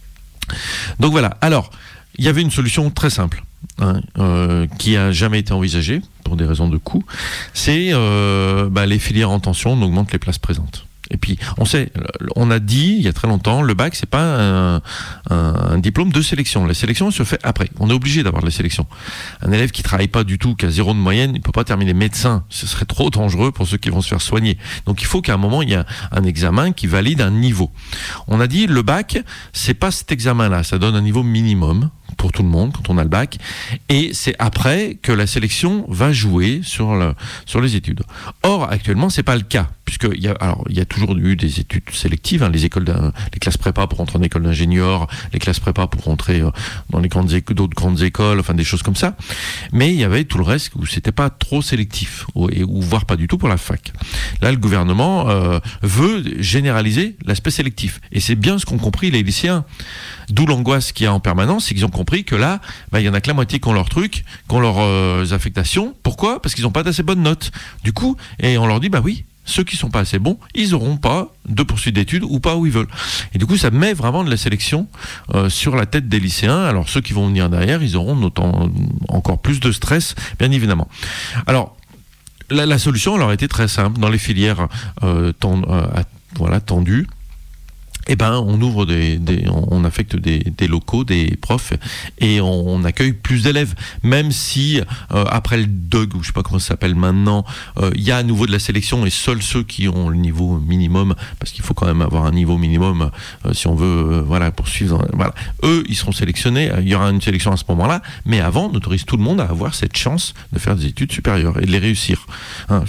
Donc voilà. Alors, il y avait une solution très simple. Hein, euh, qui a jamais été envisagé pour des raisons de coût, c'est euh, bah, les filières en tension, on augmente les places présentes. Et puis, on sait, on a dit il y a très longtemps, le bac, c'est pas un, un, un diplôme de sélection. La sélection se fait après. On est obligé d'avoir de la sélection. Un élève qui travaille pas du tout, qui a zéro de moyenne, il peut pas terminer médecin. Ce serait trop dangereux pour ceux qui vont se faire soigner. Donc, il faut qu'à un moment, il y ait un, un examen qui valide un niveau. On a dit, le bac, c'est pas cet examen-là. Ça donne un niveau minimum pour tout le monde quand on a le bac, et c'est après que la sélection va jouer sur, le, sur les études. Or, actuellement, c'est pas le cas, puisqu'il y a, alors, il y a toujours eu des études sélectives, hein, les écoles, les classes prépa pour rentrer en école d'ingénieur, les classes prépa pour rentrer dans les grandes écoles, d'autres grandes écoles, enfin des choses comme ça, mais il y avait tout le reste où c'était pas trop sélectif, ou, ou voire pas du tout pour la fac. Là, le gouvernement euh, veut généraliser l'aspect sélectif, et c'est bien ce qu'ont compris les lycéens. D'où l'angoisse qu'il y a en permanence, c'est qu'ils ont compris que là, bah, il y en a que la moitié qui ont leur truc, qui ont leurs euh, affectations. Pourquoi ? Parce qu'ils n'ont pas d'assez bonnes notes. Du coup, et on leur dit, bah oui, ceux qui sont pas assez bons, ils n'auront pas de poursuite d'études ou pas où ils veulent. Et du coup, ça met vraiment de la sélection euh, sur la tête des lycéens. Alors, ceux qui vont venir derrière, ils auront notant, encore plus de stress, bien évidemment. Alors, la, la solution, elle aurait été très simple. Dans les filières euh, tend, euh, à, voilà, tendues, eh ben, on ouvre des, des on affecte des, des locaux, des profs, et on, on accueille plus d'élèves. Même si euh, après le D O G, ou je sais pas comment ça s'appelle maintenant, il euh, y a à nouveau de la sélection, et seuls ceux qui ont le niveau minimum, parce qu'il faut quand même avoir un niveau minimum euh, si on veut, euh, voilà, poursuivre. Voilà, eux, ils seront sélectionnés. Il y aura une sélection à ce moment-là, mais avant, on autorise tout le monde à avoir cette chance de faire des études supérieures et de les réussir. Hein,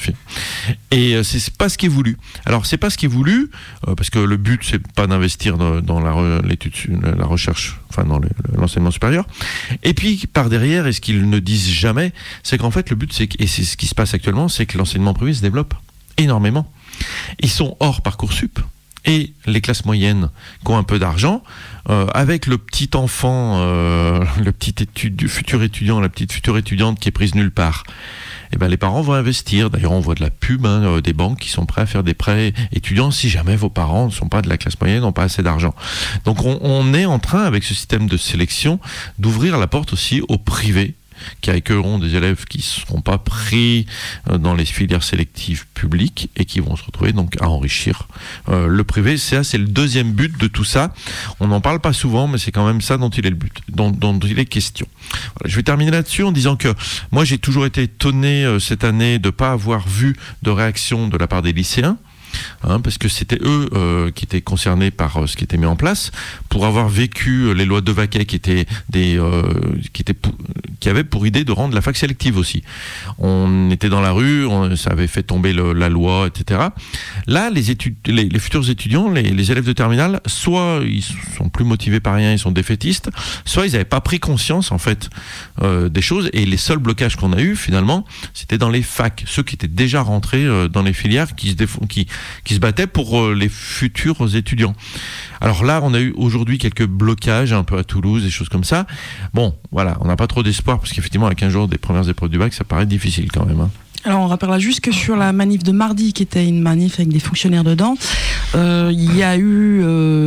et euh, c'est pas ce qui est voulu. Alors, c'est pas ce qui est voulu, euh, parce que le but, c'est pas d'investir dans, dans la, l'étude, la recherche, enfin dans le, l'enseignement supérieur. Et puis, par derrière, et ce qu'ils ne disent jamais, c'est qu'en fait, le but, c'est que, et c'est ce qui se passe actuellement, c'est que l'enseignement privé se développe énormément. Ils sont hors Parcoursup. Et les classes moyennes qui ont un peu d'argent, euh, avec le petit enfant, euh, le petit étude, du futur étudiant, la petite future étudiante qui est prise nulle part, eh ben les parents vont investir. D'ailleurs, on voit de la pub, hein, euh, des banques qui sont prêts à faire des prêts étudiants si jamais vos parents ne sont pas de la classe moyenne, n'ont pas assez d'argent. Donc on, on est en train, avec ce système de sélection, d'ouvrir la porte aussi au privé, qui accueilleront des élèves qui ne seront pas pris dans les filières sélectives publiques et qui vont se retrouver donc à enrichir euh, le privé. C'est ça, c'est le deuxième but de tout ça. On n'en parle pas souvent, mais c'est quand même ça dont il est le but, dont, dont il est question. Voilà, je vais terminer là-dessus en disant que moi j'ai toujours été étonné euh, cette année de ne pas avoir vu de réaction de la part des lycéens. Hein, parce que c'était eux euh, qui étaient concernés par euh, ce qui était mis en place, pour avoir vécu euh, les lois de Vaquet qui étaient des euh, qui étaient pour, qui avaient pour idée de rendre la fac sélective aussi. On était dans la rue, on, ça avait fait tomber le, la loi, et cetera. Là, les études, les, les futurs étudiants, les, les élèves de terminale, soit ils sont plus motivés par rien, ils sont défaitistes, soit ils n'avaient pas pris conscience en fait euh, des choses. Et les seuls blocages qu'on a eu finalement, c'était dans les facs, ceux qui étaient déjà rentrés euh, dans les filières, qui se défont, qui qui se battaient pour euh, les futurs étudiants. Alors là, on a eu aujourd'hui quelques blocages un peu à Toulouse, des choses comme ça. Bon, voilà, on n'a pas trop d'espoir parce qu'effectivement, à quinze jours des premières épreuves du bac, ça paraît difficile quand même. Hein. Alors on rappellera juste que sur la manif de mardi, qui était une manif avec des fonctionnaires dedans, euh, il y a eu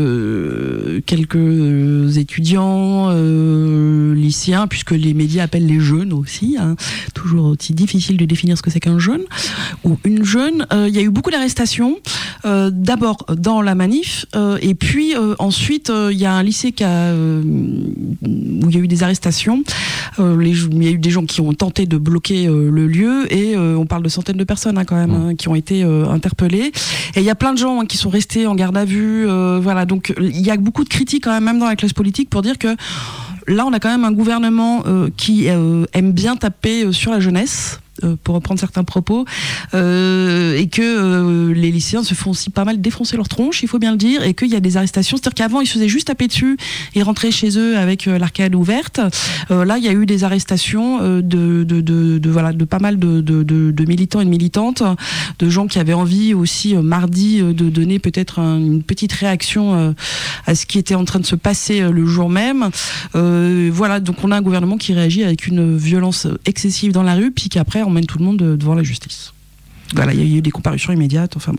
euh, quelques étudiants, euh, lycéens, puisque les médias appellent les jeunes aussi, hein, toujours aussi difficile de définir ce que c'est qu'un jeune ou une jeune. Euh, il y a eu beaucoup d'arrestations, euh, d'abord dans la manif, euh, et puis euh, ensuite euh, il y a un lycée qui a, euh, où il y a eu des arrestations. Euh, les, il y a eu des gens qui ont tenté de bloquer euh, le lieu, et euh, on parle de centaines de personnes hein, quand même, hein, qui ont été euh, interpellées. Et il y a plein de gens hein, qui sont restés en garde à vue. Euh, voilà, donc il y a beaucoup de critiques quand même, même dans la classe politique, pour dire que là, on a quand même un gouvernement euh, qui euh, aime bien taper euh, sur la jeunesse, euh, pour reprendre certains propos, euh, et que euh, les lycéens se font aussi pas mal défoncer leur tronche, il faut bien le dire, et qu'il y a des arrestations. C'est-à-dire qu'avant, ils se faisaient juste taper dessus et rentraient chez eux avec euh, l'arcade ouverte. Euh, là, il y a eu des arrestations euh, de, de, de, de, voilà, de pas mal de, de, de, de militants et de militantes, de gens qui avaient envie aussi, euh, mardi, euh, de donner peut-être un, une petite réaction euh, à ce qui était en train de se passer euh, le jour même. Euh, voilà, donc on a un gouvernement qui réagit avec une violence excessive dans la rue, puis qu'après, on mène tout le monde devant la justice. Voilà, il y a eu des comparutions immédiates, enfin bon.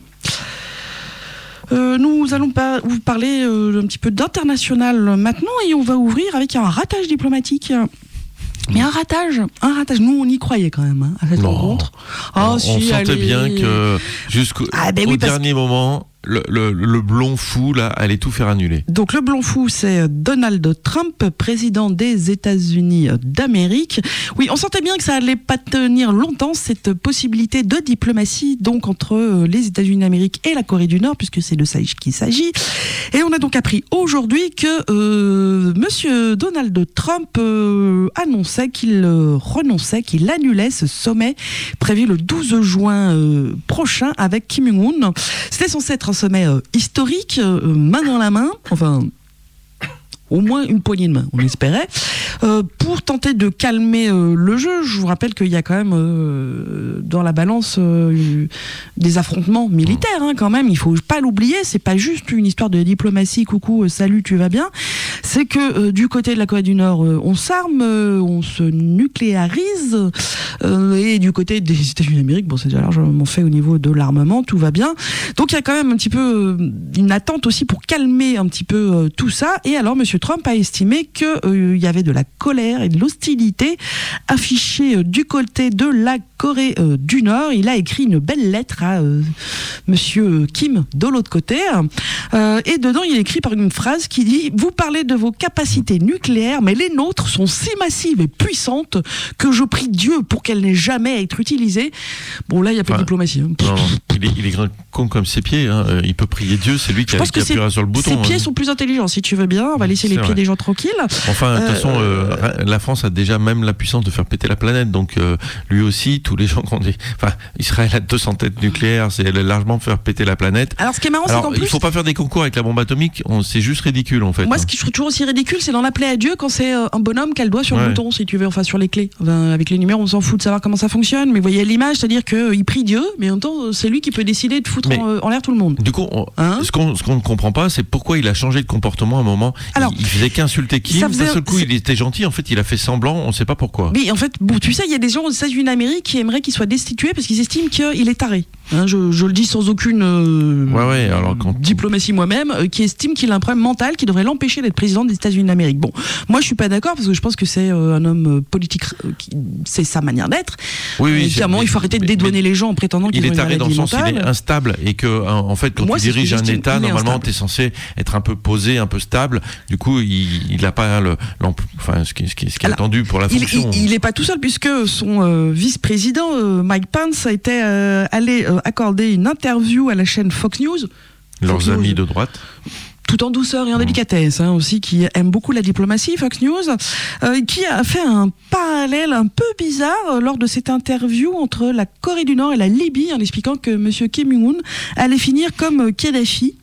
Euh, nous allons pas vous parler euh, un petit peu d'international maintenant, et on va ouvrir avec un ratage diplomatique. Mais un ratage, un ratage, nous on y croyait quand même hein, à cette non. rencontre. Oh, on si, sentait allez. bien que jusqu'au ah, ben oui, dernier que... moment, le, le, le blond fou là allait tout faire annuler. Donc le blond fou, c'est Donald Trump, président des États-Unis d'Amérique. Oui, on sentait bien que ça allait pas tenir longtemps, cette possibilité de diplomatie donc entre les États-Unis d'Amérique et la Corée du Nord, puisque c'est de ça qu'il s'agit. Et on a donc appris aujourd'hui que euh, Monsieur Donald Trump euh, annonçait qu'il euh, renonçait, qu'il annulait ce sommet prévu le douze juin euh, prochain avec Kim Jong-un. C'était censé être un sommet euh, historique, euh, main dans la main, enfin au moins une poignée de main, on espérait, euh, pour tenter de calmer euh, le jeu. Je vous rappelle qu'il y a quand même euh, dans la balance euh, des affrontements militaires hein, quand même, il faut pas l'oublier, c'est pas juste une histoire de diplomatie, coucou, salut, tu vas bien, c'est que euh, du côté de la Corée du Nord, euh, on s'arme, euh, on se nucléarise, euh, et du côté des États-Unis d'Amérique, bon c'est déjà largement fait au niveau de l'armement, tout va bien. Donc il y a quand même un petit peu euh, une attente aussi pour calmer un petit peu euh, tout ça, et alors monsieur Trump a estimé qu'il euh, y avait de la colère et de l'hostilité affichée euh, du côté de la Corée euh, du Nord. Il a écrit une belle lettre à euh, Monsieur Kim de l'autre côté. Euh, et dedans, il écrit par une phrase qui dit « Vous parlez de vos capacités nucléaires, mais les nôtres sont si massives et puissantes que je prie Dieu pour qu'elles n'aient jamais à être utilisées. » Bon, là, il n'y a pas enfin, de diplomatie. Hein. Non, non, il est, il est grand con comme ses pieds. Hein. Il peut prier Dieu, c'est lui qui, a, qui appuiera sur le bouton. Ses pieds hein. sont plus intelligents, si tu veux bien. On va laisser c'est les pieds vrai. des gens tranquilles. Enfin, de toute euh, façon, euh, la France a déjà même la puissance de faire péter la planète. Donc, euh, lui aussi, tous les gens qui ont dit... Enfin, Israël a deux cents têtes nucléaires, c'est largement faire péter la planète. Alors, ce qui est marrant, Alors, c'est qu'en plus... il ne faut pas faire des concours avec la bombe atomique, on, c'est juste ridicule, en fait. Moi, hein. ce qui je trouve toujours aussi ridicule, c'est d'en appeler à Dieu quand c'est un bonhomme qui a le doigt sur ouais. le bouton, si tu veux, enfin, sur les clés. Enfin, avec les numéros, on s'en fout de savoir comment ça fonctionne, mais vous voyez l'image, c'est-à-dire qu'il prie Dieu, mais en même temps, c'est lui qui peut décider de foutre en, en l'air tout le monde. Du coup, on, hein ce qu'on ce qu'on ne comprend pas, c'est pourquoi il a changé de comportement à un moment. Alors, il, il faisait qu'insulter Kim, d'un seul coup, il était gentil, en fait, il a fait semblant, on ne sait pas pourquoi. Mais en fait, bon, tu sais, il y a des gens aux États-Unis d'Amérique qui aimeraient qu'il soit destitué parce qu'ils estiment qu'il est taré. Hein, je, je le dis sans aucune euh, ouais, ouais, alors quand... diplomatie moi-même, euh, qui estime qu'il a un problème mental qui devrait l'empêcher d'être président des États-Unis d'Amérique. Bon, moi je suis pas d'accord parce que je pense que c'est euh, un homme politique, euh, qui, c'est sa manière d'être. Oui, oui. Évidemment, il faut arrêter de dédouaner les gens en prétendant qu'ils ont une maladie mentale. Il est taré dans le sens il est instable et que en fait quand moi, tu diriges un État, normalement tu es censé être un peu posé, un peu stable. Du coup, il n'a pas le, enfin ce qui, ce qui, ce qui est Alors, attendu pour la fonction. Il n'est pas tout seul puisque son euh, vice-président euh, Mike Pence a été euh, allé euh, accorder une interview à la chaîne Fox News. Leurs Fox amis News, de droite. Tout en douceur et en délicatesse, hein, aussi, qui aime beaucoup la diplomatie, Fox News, euh, qui a fait un parallèle un peu bizarre euh, lors de cette interview entre la Corée du Nord et la Libye, en expliquant que M. Kim Jong-un allait finir comme Kadhafi.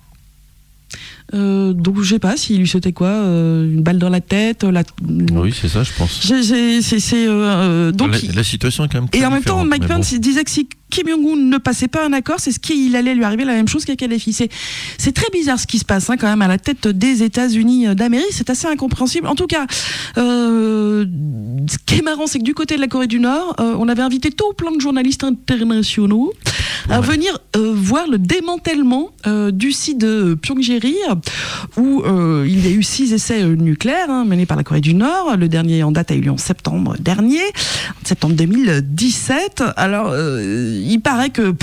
Euh, donc je sais pas s'il lui sautait quoi, euh, une balle dans la tête. La... Oui, c'est ça, je pense. J'ai, j'ai, c'est, c'est, euh, donc la, il... la situation est quand même très Et en même temps, Mike Pence bon. disait que si Kim Jong-un ne passait pas un accord, c'est ce qu'il allait lui arriver la même chose qu'à Kadhafi. C'est, c'est très bizarre ce qui se passe hein, quand même à la tête des États-Unis d'Amérique. C'est assez incompréhensible. En tout cas, euh, ce qui est marrant, c'est que du côté de la Corée du Nord, euh, on avait invité tout plein de journalistes internationaux à ouais. venir euh, voir le démantèlement euh, du site de Pyongyang, où euh, il y a eu six essais euh, nucléaires hein, menés par la Corée du Nord. Le dernier en date a eu lieu en septembre dernier, en septembre deux mille dix-sept. Alors, euh, il paraît que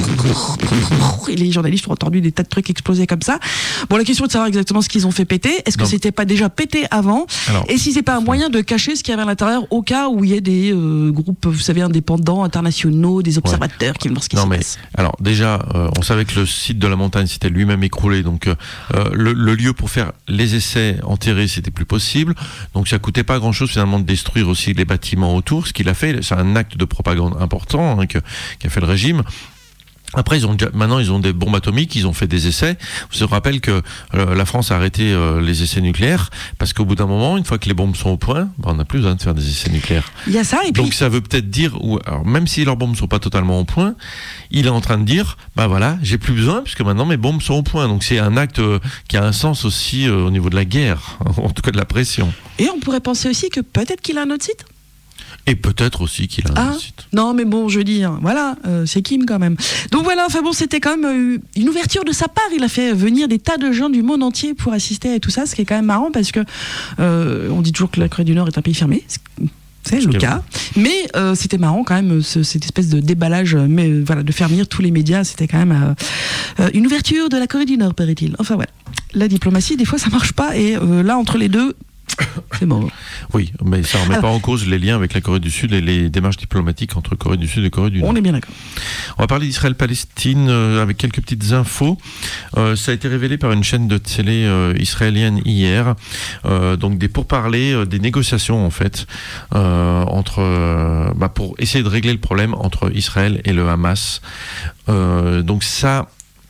et les journalistes ont entendu des tas de trucs exploser comme ça. Bon, la question est de savoir exactement ce qu'ils ont fait péter. Est-ce que non. c'était pas déjà pété avant? Alors, et si c'est pas un moyen de cacher ce qu'il y avait à l'intérieur au cas où il y a des euh, groupes, vous savez, indépendants, internationaux, des observateurs ouais. qui viennent voir ce qui non, se mais, passe. Alors déjà, euh, on savait que le site de la montagne s'était lui-même écroulé, donc euh, le, le lieu pour faire les essais enterrés, c'était plus possible. Donc ça coûtait pas grand-chose finalement de détruire aussi les bâtiments autour. Ce qu'il a fait, c'est un acte de propagande important hein, que, qu'a fait le régime. Après, ils ont déjà, maintenant, ils ont des bombes atomiques, ils ont fait des essais. Je vous rappelle que euh, la France a arrêté euh, les essais nucléaires parce qu'au bout d'un moment, une fois que les bombes sont au point, ben, on n'a plus besoin de faire des essais nucléaires. Il y a ça, et puis... Donc ça veut peut-être dire, ou, alors même si leurs bombes ne sont pas totalement au point, il est en train de dire, ben voilà, j'ai plus besoin puisque maintenant mes bombes sont au point. Donc c'est un acte euh, qui a un sens aussi euh, au niveau de la guerre, en tout cas de la pression. Et on pourrait penser aussi que peut-être qu'il a un autre site. Et peut-être aussi qu'il a un ah, site. Non, mais bon, je veux dire, voilà, euh, c'est Kim quand même. Donc voilà, enfin bon, c'était quand même euh, une ouverture de sa part. Il a fait venir des tas de gens du monde entier pour assister à tout ça, ce qui est quand même marrant parce que euh, on dit toujours que la Corée du Nord est un pays fermé. C'est le cas, mais euh, c'était marrant quand même ce, cette espèce de déballage, mais euh, voilà, de faire venir tous les médias, c'était quand même euh, une ouverture de la Corée du Nord, paraît-il. Enfin voilà, la diplomatie des fois ça marche pas et euh, là entre les deux. C'est mort. Oui, mais ça ne remet Alors, pas en cause les liens avec la Corée du Sud et les démarches diplomatiques entre Corée du Sud et Corée du Nord. On est bien d'accord. On va parler d'Israël-Palestine euh, avec quelques petites infos. Euh, ça a été révélé par une chaîne de télé euh, israélienne hier. Euh, donc des pourparlers, euh, des négociations en fait, euh, entre, euh, bah, pour essayer de régler le problème entre Israël et le Hamas. Euh, donc ça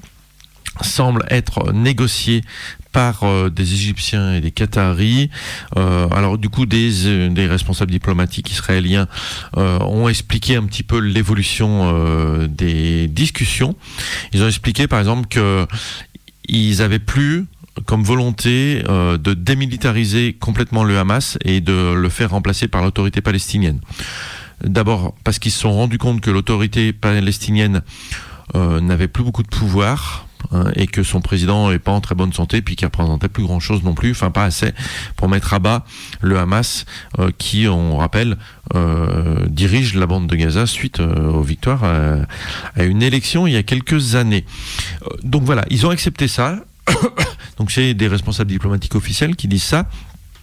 semble être négocié par euh, des Égyptiens et des Qataris. Euh, alors du coup, des, euh, des responsables diplomatiques israéliens euh, ont expliqué un petit peu l'évolution euh, des discussions. Ils ont expliqué par exemple qu'ils avaient plus comme volonté euh, de démilitariser complètement le Hamas et de le faire remplacer par l'autorité palestinienne. D'abord parce qu'ils se sont rendus compte que l'autorité palestinienne euh, n'avait plus beaucoup de pouvoir, hein, et que son président n'est pas en très bonne santé, puis qu'il représentait plus grand chose non plus, enfin pas assez, pour mettre à bas le Hamas, euh, qui, on rappelle, euh, dirige la bande de Gaza suite euh, aux victoires à, à une élection il y a quelques années. Euh, donc voilà, ils ont accepté ça. Donc c'est des responsables diplomatiques officiels qui disent ça,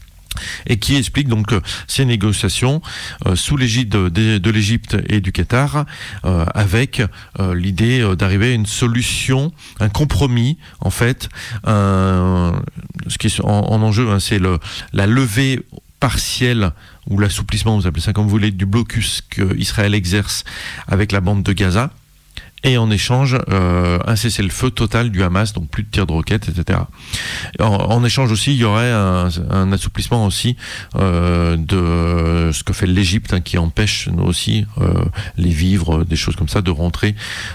et qui explique donc euh, ces négociations euh, sous l'égide de, de l'Égypte et du Qatar, euh, avec euh, l'idée euh, d'arriver à une solution, un compromis en fait. Un, ce qui est en, en enjeu, hein, c'est le, la levée partielle ou l'assouplissement, vous appelez ça comme vous voulez, du blocus qu'Israël exerce avec la bande de Gaza. Et en échange, euh, un cessez-le-feu total du Hamas, donc plus de tirs de roquettes, et cetera. En, en échange aussi, il y aurait un, un assouplissement aussi euh, de ce que fait l'Égypte, hein, qui empêche aussi euh, les vivres, des choses comme ça, de rentrer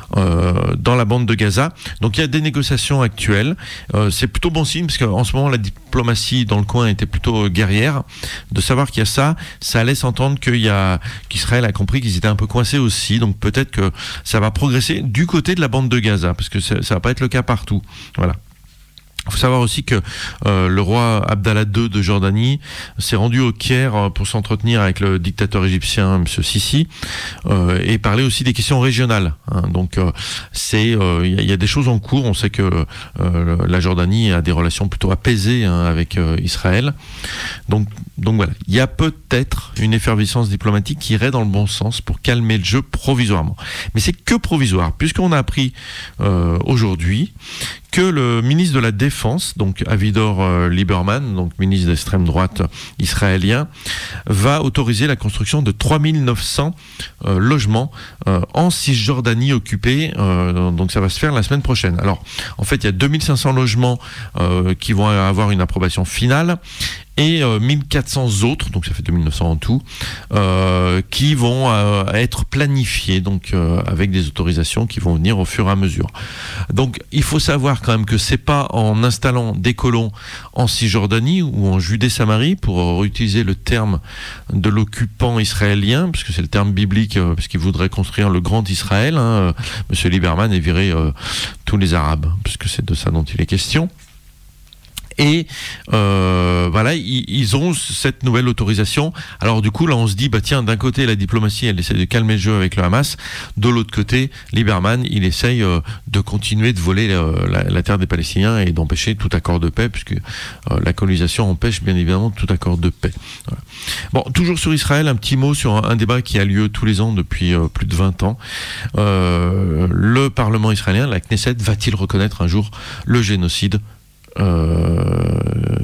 euh, dans la bande de Gaza. Donc il y a des négociations actuelles. Euh, c'est plutôt bon signe, parce qu'en ce moment, la diplomatie dans le coin était plutôt guerrière. De savoir qu'il y a ça, ça laisse entendre qu'il y a, qu'Israël a compris qu'ils étaient un peu coincés aussi. Donc peut-être que ça va progresser du côté de la bande de Gaza, parce que ça, ça va pas être le cas partout. Voilà. Il faut savoir aussi que euh, le roi Abdallah deux de Jordanie s'est rendu au Caire pour s'entretenir avec le dictateur égyptien M. Sisi, euh, et parler aussi des questions régionales. Hein. Donc euh, c'est il euh, y, y a des choses en cours. On sait que euh, la Jordanie a des relations plutôt apaisées, hein, avec euh, Israël. Donc donc voilà, il y a peut-être une effervescence diplomatique qui irait dans le bon sens pour calmer le jeu provisoirement. Mais c'est que provisoire, puisqu'on a appris euh, aujourd'hui que le ministre de la Défense, donc Avigdor euh, Lieberman, donc ministre d'extrême droite israélien, va autoriser la construction de trois mille neuf cents euh, logements euh, en Cisjordanie occupée. Euh, donc ça va se faire la semaine prochaine. Alors, en fait, il y a deux mille cinq cents logements euh, qui vont avoir une approbation finale, et euh, mille quatre cents autres, donc ça fait deux mille neuf cents en tout, euh, qui vont euh, être planifiés, donc euh, avec des autorisations qui vont venir au fur et à mesure. Donc il faut savoir quand même que c'est pas en installant des colons en Cisjordanie ou en Judée-Samarie, pour utiliser le terme de l'occupant israélien, puisque c'est le terme biblique, euh, puisqu'il voudrait construire le grand Israël, hein, Monsieur Lieberman, et virer euh, tous les Arabes, puisque c'est de ça dont il est question. Et euh, voilà, ils, ils ont cette nouvelle autorisation. Alors du coup, là, on se dit, bah tiens, d'un côté, la diplomatie, elle essaie de calmer le jeu avec le Hamas. De l'autre côté, Lieberman, il essaye euh, de continuer de voler euh, la, la terre des Palestiniens et d'empêcher tout accord de paix, puisque euh, la colonisation empêche bien évidemment tout accord de paix. Voilà. Bon, toujours sur Israël, un petit mot sur un, un débat qui a lieu tous les ans depuis euh, plus de vingt ans. Euh, le Parlement israélien, la Knesset, va-t-il reconnaître un jour le génocide Euh,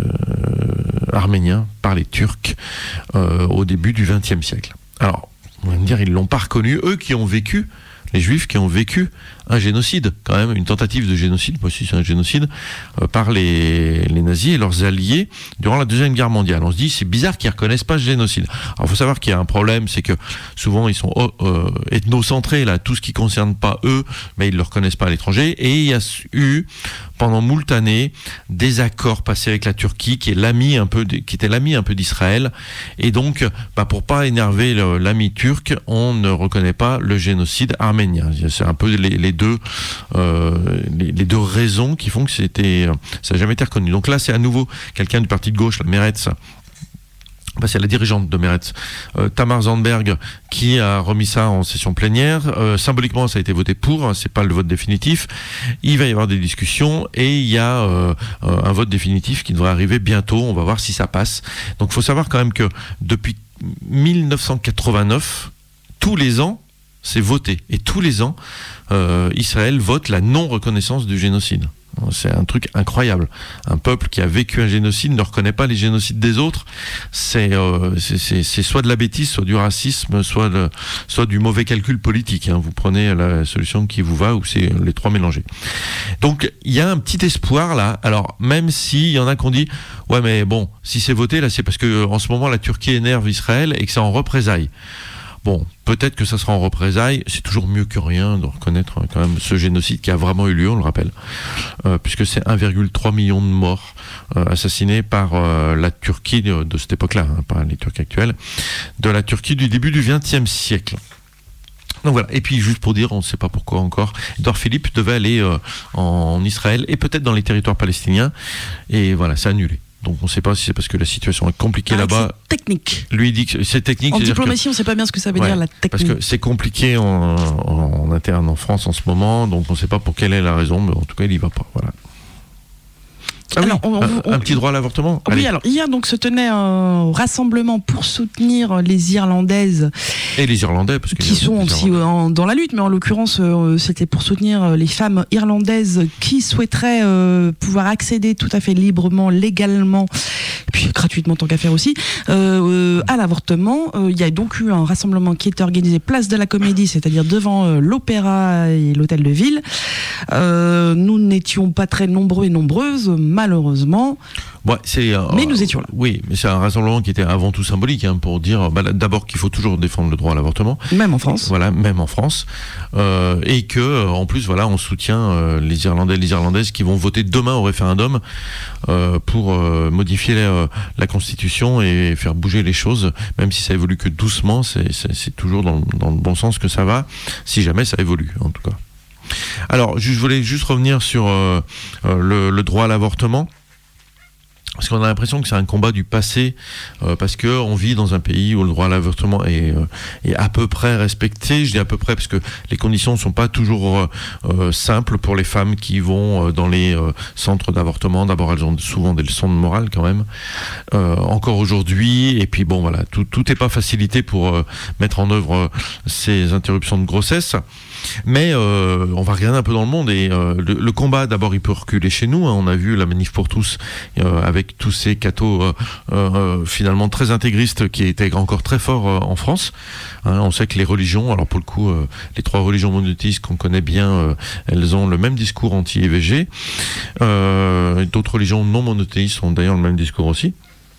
arménien par les Turcs euh, au début du vingtième siècle. Alors, on va me dire, ils l'ont pas reconnu, eux qui ont vécu, les Juifs qui ont vécu un génocide, quand même, une tentative de génocide, moi aussi c'est un génocide, euh, par les, les nazis et leurs alliés durant la Deuxième Guerre mondiale. On se dit, c'est bizarre qu'ils ne reconnaissent pas ce génocide. Alors il faut savoir qu'il y a un problème, c'est que souvent ils sont euh, ethnocentrés, là, tout ce qui ne concerne pas eux, mais ils ne le reconnaissent pas à l'étranger, et il y a eu, pendant moult années, des accords passés avec la Turquie, qui est l'ami un peu, de, qui était l'ami un peu d'Israël, et donc, bah, pour pas énerver le, l'ami turc, on ne reconnaît pas le génocide arménien. C'est un peu les, les deux, euh, les, les deux raisons qui font que c'était, ça n'a jamais été reconnu. Donc là, c'est à nouveau quelqu'un du parti de gauche, la Meretz. Bah, c'est la dirigeante de Meretz, euh, Tamar Zandberg, qui a remis ça en session plénière. Euh, symboliquement, ça a été voté pour, hein, c'est pas le vote définitif. Il va y avoir des discussions et il y a euh, un vote définitif qui devrait arriver bientôt. On va voir si ça passe. Donc, il faut savoir quand même que depuis mille neuf cent quatre-vingt-neuf, tous les ans, c'est voté. Et tous les ans, euh, Israël vote la non-reconnaissance du génocide. C'est un truc incroyable. Un peuple qui a vécu un génocide ne reconnaît pas les génocides des autres. C'est, euh, c'est, c'est, c'est soit de la bêtise, soit du racisme, soit, de, soit du mauvais calcul politique. Hein. Vous prenez la solution qui vous va, ou c'est les trois mélangés. Donc, il y a un petit espoir là. Alors, même s'il y en a qui ont dit, ouais, mais bon, si c'est voté là, c'est parce que en ce moment la Turquie énerve Israël et que c'est en représailles. Bon, peut-être que ça sera en représailles, c'est toujours mieux que rien de reconnaître hein, quand même ce génocide qui a vraiment eu lieu, on le rappelle, euh, puisque c'est un virgule trois million de morts euh, assassinés par euh, la Turquie de, de cette époque-là, hein, pas les Turcs actuels, de la Turquie du début du vingtième siècle. Donc voilà, et puis juste pour dire, on ne sait pas pourquoi encore, Édouard Philippe devait aller euh, en Israël et peut-être dans les territoires palestiniens, et voilà, c'est annulé. Donc on ne sait pas si c'est parce que la situation est compliquée ah, là-bas. C'est technique. Lui il dit que c'est technique. En diplomatie, que... on ne sait pas bien ce que ça veut ouais, dire la technique. Parce que c'est compliqué en, en, en interne en France en ce moment, donc on ne sait pas pour quelle est la raison, mais en tout cas il n'y va pas. Voilà. Ah alors, oui, on, on, un, un petit droit à l'avortement. Oui, Allez. alors hier donc se tenait un rassemblement pour soutenir les Irlandaises et les Irlandais parce qui sont aussi en, dans la lutte, mais en l'occurrence euh, c'était pour soutenir les femmes irlandaises qui souhaiteraient euh, pouvoir accéder tout à fait librement, légalement, et puis gratuitement tant qu'à faire aussi, euh, à l'avortement. Il euh, y a donc eu un rassemblement qui était organisé place de la Comédie, c'est-à-dire devant euh, l'Opéra et l'Hôtel de Ville. Euh, nous n'étions pas très nombreux et nombreuses. Malheureusement, ouais, c'est, euh, mais nous étions là. Oui, mais c'est un rassemblement qui était avant tout symbolique, hein, pour dire bah, d'abord qu'il faut toujours défendre le droit à l'avortement, même en France. Voilà, même en France, euh, et que en plus, voilà, on soutient euh, les Irlandais et les Irlandaises qui vont voter demain au référendum euh, pour euh, modifier la, la Constitution et faire bouger les choses, même si ça évolue que doucement, c'est, c'est, c'est toujours dans, dans le bon sens que ça va, si jamais ça évolue, en tout cas. Alors, je voulais juste revenir sur euh, le, le droit à l'avortement, parce qu'on a l'impression que c'est un combat du passé, euh, parce qu'on vit dans un pays où le droit à l'avortement est, euh, est à peu près respecté. Je dis à peu près parce que les conditions ne sont pas toujours euh, simples pour les femmes qui vont euh, dans les euh, centres d'avortement. D'abord, elles ont souvent des leçons de morale quand même, euh, encore aujourd'hui. Et puis bon, voilà, tout tout n'est pas facilité pour euh, mettre en œuvre euh, ces interruptions de grossesse. Mais euh, on va regarder un peu dans le monde et euh, le, le combat d'abord il peut reculer chez nous, hein. On a vu la manif pour tous euh, avec tous ces cathos euh, euh, finalement très intégristes qui étaient encore très forts euh, en France, hein. On sait que les religions, alors pour le coup euh, les trois religions monothéistes qu'on connaît bien, euh, elles ont le même discours anti-I V G, euh, d'autres religions non monothéistes ont d'ailleurs le même discours aussi.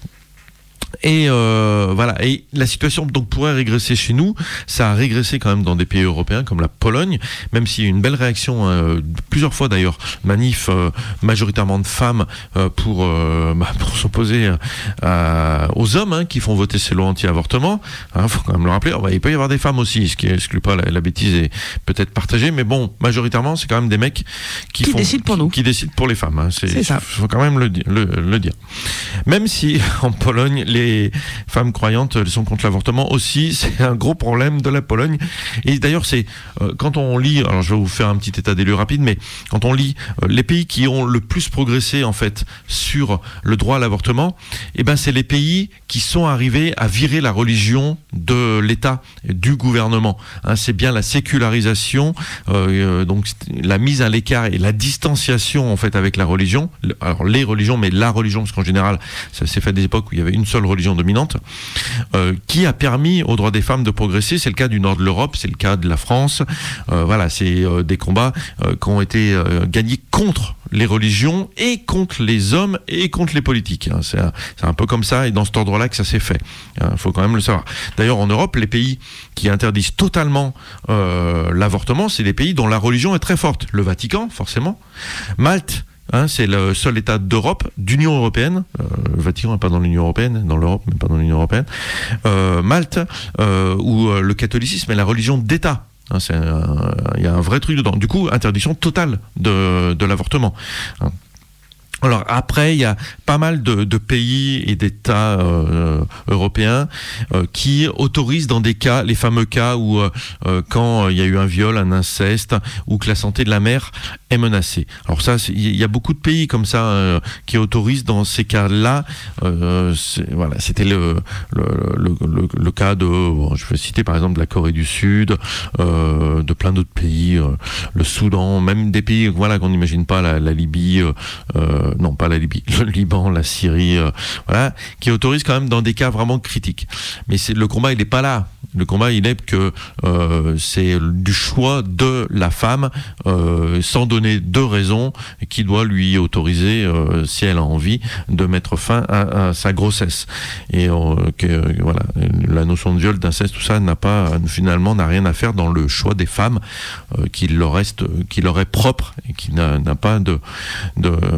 Et euh, voilà. Et la situation donc pourrait régresser chez nous. Ça a régressé quand même dans des pays européens comme la Pologne, même s'il y a eu une belle réaction, euh, plusieurs fois d'ailleurs, manif euh, majoritairement de femmes euh, pour euh, bah, pour s'opposer euh, aux hommes hein, qui font voter ces lois anti-avortement. Hein, faut quand même le rappeler. Il peut y avoir des femmes aussi, ce qui exclut pas la, la bêtise est peut-être partagée, mais bon, majoritairement c'est quand même des mecs qui, qui font, décident pour qui, nous, qui décident pour les femmes. Hein. C'est, c'est ça. Faut quand même le, le, le dire. Même si en Pologne les Les femmes croyantes, elles sont contre l'avortement aussi, c'est un gros problème de la Pologne. Et d'ailleurs, c'est euh, quand on lit, alors je vais vous faire un petit état des lieux rapide, mais quand on lit euh, les pays qui ont le plus progressé en fait sur le droit à l'avortement, eh ben c'est les pays qui sont arrivés à virer la religion de l'État, du gouvernement. Hein, c'est bien la sécularisation, euh, donc la mise à l'écart et la distanciation en fait avec la religion. Alors les religions, mais la religion, parce qu'en général, ça s'est fait à des époques où il y avait une seule religion dominante, euh, qui a permis aux droits des femmes de progresser. C'est le cas du nord de l'Europe, c'est le cas de la France. Euh, voilà, c'est euh, des combats euh, qui ont été euh, gagnés contre les religions et contre les hommes et contre les politiques. Hein. C'est, un, c'est un peu comme ça et dans cet ordre-là que ça s'est fait. Il hein, faut quand même le savoir. D'ailleurs, en Europe, les pays qui interdisent totalement euh, l'avortement, c'est des pays dont la religion est très forte. Le Vatican, forcément. Malte, Hein, c'est le seul État d'Europe, d'Union européenne. Euh, le Vatican n'est pas dans l'Union européenne, dans l'Europe, mais pas dans l'Union européenne. Euh, Malte, euh, où euh, le catholicisme est la religion d'État. Hein, c'est il y a un vrai truc dedans. Du coup, interdiction totale de, de l'avortement. Hein. Alors après, il y a pas mal de, de pays et d'États euh, européens euh, qui autorisent dans des cas, les fameux cas où euh, quand il y a eu un viol, un inceste, ou que la santé de la mère est menacée. Alors ça, il y a beaucoup de pays comme ça euh, qui autorisent dans ces cas-là. Euh, voilà, c'était le le, le le le cas de, bon, je vais citer par exemple la Corée du Sud, euh, de plein d'autres pays, euh, le Soudan, même des pays, voilà, qu'on n'imagine pas, la, la Libye. Euh, non pas la Libye, le Liban, la Syrie, euh, voilà, qui autorisent quand même dans des cas vraiment critiques. Mais c'est, le combat, il n'est pas là. Le combat, il est que euh, c'est du choix de la femme, euh, sans donner de raison, qui doit lui autoriser, euh, si elle a envie, de mettre fin à, à sa grossesse. Et euh, que euh, voilà, la notion de viol, d'inceste, tout ça n'a pas, finalement, n'a rien à faire dans le choix des femmes, euh, qui leur reste, qui leur est propre et qui n'a, n'a pas de, de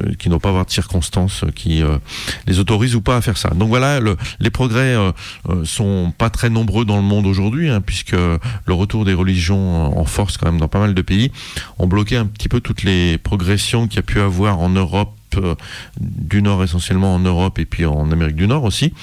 qui ne doit pas avoir de circonstances qui euh, les autorisent ou pas à faire ça. Donc voilà, le, les progrès euh, euh, sont pas très nombreux dans le monde aujourd'hui, hein, puisque le retour des religions en force quand même dans pas mal de pays ont bloqué un petit peu toutes les progressions qu'il y a pu avoir en Europe, euh, du Nord essentiellement en Europe et puis en Amérique du Nord aussi.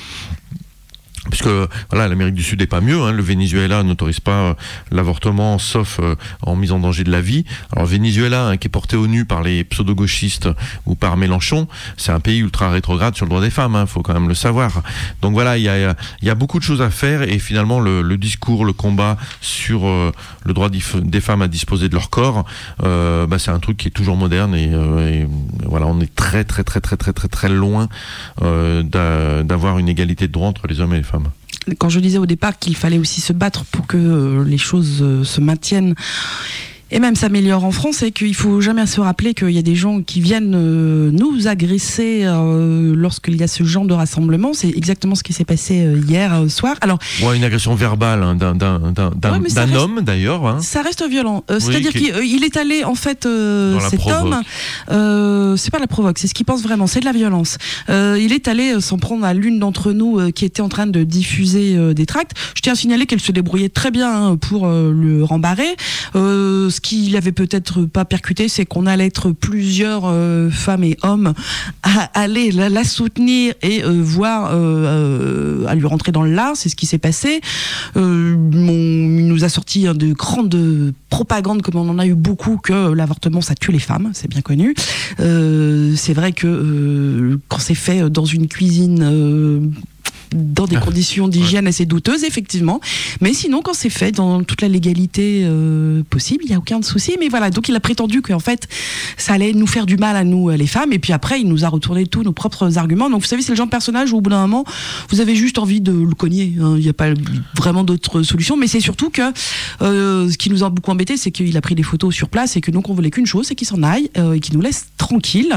Puisque voilà, l'Amérique du Sud n'est pas mieux, hein. Le Venezuela n'autorise pas euh, l'avortement sauf euh, en mise en danger de la vie. Alors Venezuela, hein, qui est porté au nu par les pseudo-gauchistes ou par Mélenchon, c'est un pays ultra rétrograde sur le droit des femmes, hein, faut quand même le savoir. Donc voilà, il y a, il y a beaucoup de choses à faire et finalement le, le discours, le combat sur euh, le droit des femmes à disposer de leur corps, euh, bah, c'est un truc qui est toujours moderne et, euh, et voilà, on est très très très très très très très loin euh, d'a, d'avoir une égalité de droit entre les hommes et les femmes. Quand je disais au départ qu'il fallait aussi se battre pour que euh, les choses euh, se maintiennent et même s'améliore en France, c'est qu'il faut jamais se rappeler qu'il y a des gens qui viennent euh, nous agresser euh, lorsqu'il y a ce genre de rassemblement. C'est exactement ce qui s'est passé euh, hier euh, soir. Alors, ouais, une agression verbale, hein, d'un, d'un, d'un, d'un, ouais, d'un reste, homme d'ailleurs. Hein. Ça reste violent. Euh, oui, c'est-à-dire qu'il il est allé en fait, euh, cet provoque. homme, euh, c'est pas la provoque, c'est ce qu'il pense vraiment, c'est de la violence. Euh, il est allé euh, s'en prendre à l'une d'entre nous euh, qui était en train de diffuser euh, des tracts. Je tiens à signaler qu'elle se débrouillait très bien hein, pour euh, le rembarrer. Euh, ce qu'il avait peut-être pas percuté, c'est qu'on allait être plusieurs euh, femmes et hommes à aller la, la soutenir et euh, voir euh, euh, à lui rentrer dans le lard. C'est ce qui s'est passé. Euh, on, il nous a sorti hein, de grandes propagandes, comme on en a eu beaucoup, que l'avortement ça tue les femmes, c'est bien connu. Euh, c'est vrai que euh, quand c'est fait dans une cuisine euh, dans des conditions d'hygiène assez douteuses, effectivement. Mais sinon, quand c'est fait dans toute la légalité euh, possible, il n'y a aucun souci. Mais voilà, donc il a prétendu qu'en fait, ça allait nous faire du mal à nous, les femmes. Et puis après, il nous a retourné tous nos propres arguments. Donc vous savez, c'est le genre de personnage où au bout d'un moment, vous avez juste envie de le cogner. Hein. Il n'y a pas vraiment d'autres solutions. Mais c'est surtout que euh, ce qui nous a beaucoup embêté, c'est qu'il a pris des photos sur place et que donc on voulait qu'une chose, c'est qu'il s'en aille euh, et qu'il nous laisse tranquille.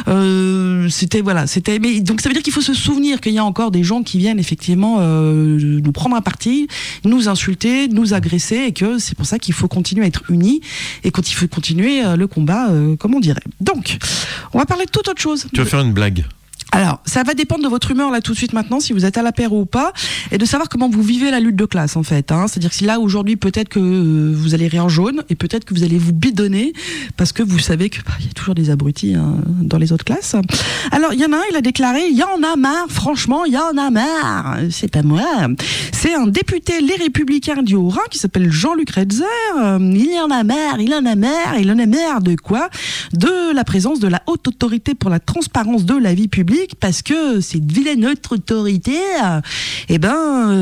Euh, c'était voilà, c'était. Mais donc ça veut dire qu'il faut se souvenir qu'il y a encore des gens qui viennent effectivement euh, nous prendre un parti, nous insulter, nous agresser, et que c'est pour ça qu'il faut continuer à être unis et qu'il faut continuer euh, le combat, euh, comme on dirait. Donc, on va parler de toute autre chose. Tu vas faire une blague? Alors, ça va dépendre de votre humeur là tout de suite maintenant, si vous êtes à l'apéro ou pas, et de savoir comment vous vivez la lutte de classe en fait. Hein. C'est-à-dire que si là aujourd'hui peut-être que euh, vous allez rire jaune et peut-être que vous allez vous bidonner parce que vous savez que bah, y a toujours des abrutis hein, dans les autres classes. Alors il y en a un, il a déclaré, il y en a marre, franchement, il y en a marre. C'est pas moi. C'est un député Les Républicains du Haut-Rhin qui s'appelle Jean-Luc Redzer. Euh, il y en a marre, il en a marre, il en a marre de quoi? De la présence de la haute autorité pour la transparence de la vie publique. Parce que cette vilaine autre autorité, euh, eh ben,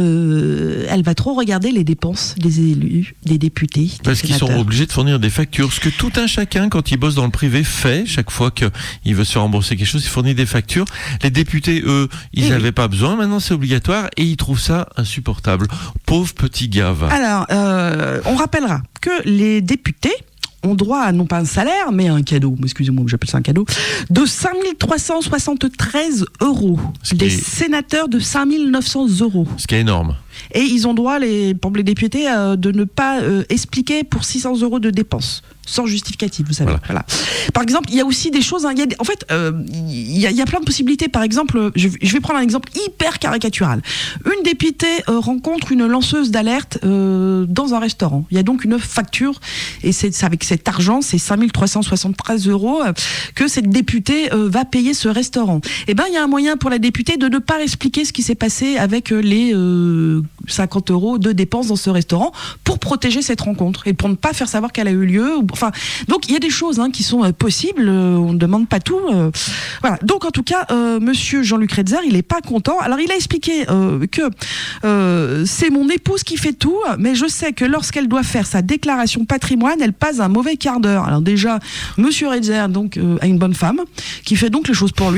euh, elle va trop regarder les dépenses des élus, des députés. Des parce qu'ils sont obligés de fournir des factures. Ce que tout un chacun, quand il bosse dans le privé, fait chaque fois qu'il veut se faire rembourser quelque chose, il fournit des factures. Les députés, eux, ils n'avaient oui. pas besoin. Maintenant, c'est obligatoire et ils trouvent ça insupportable. Pauvre petit gars. Va. Alors, euh, on rappellera que les députés ont droit à non pas un salaire, mais un cadeau, excusez-moi, j'appelle ça un cadeau, de cinq mille trois cent soixante-treize euros. Des est... sénateurs de cinq mille neuf cents euros. Ce qui est énorme. Et ils ont droit, les, pour les députés, euh, de ne pas euh, expliquer pour six cents euros de dépenses. Sans justificatif, vous savez. Voilà. Voilà. Par exemple, il y a aussi des choses. Hein, il y a des, en fait, euh, il, y a, il y a plein de possibilités. Par exemple, je, je vais prendre un exemple hyper caricatural. Une députée euh, rencontre une lanceuse d'alerte euh, dans un restaurant. Il y a donc une facture, et c'est, c'est avec cet argent, c'est cinq mille trois cent soixante-treize euros, euh, que cette députée euh, va payer ce restaurant. Et ben, il y a un moyen pour la députée de ne pas expliquer ce qui s'est passé avec euh, les euh, cinquante euros de dépenses dans ce restaurant pour protéger cette rencontre et pour ne pas faire savoir qu'elle a eu lieu. Ou, Enfin, donc il y a des choses hein, qui sont euh, possibles, euh, on ne demande pas tout. Euh, voilà. Donc en tout cas, euh, monsieur Jean-Luc Redzer, il n'est pas content. Alors il a expliqué euh, que euh, c'est mon épouse qui fait tout, mais je sais que lorsqu'elle doit faire sa déclaration patrimoine, elle passe un mauvais quart d'heure. Alors déjà, monsieur Redzer donc, euh, a une bonne femme qui fait donc les choses pour lui.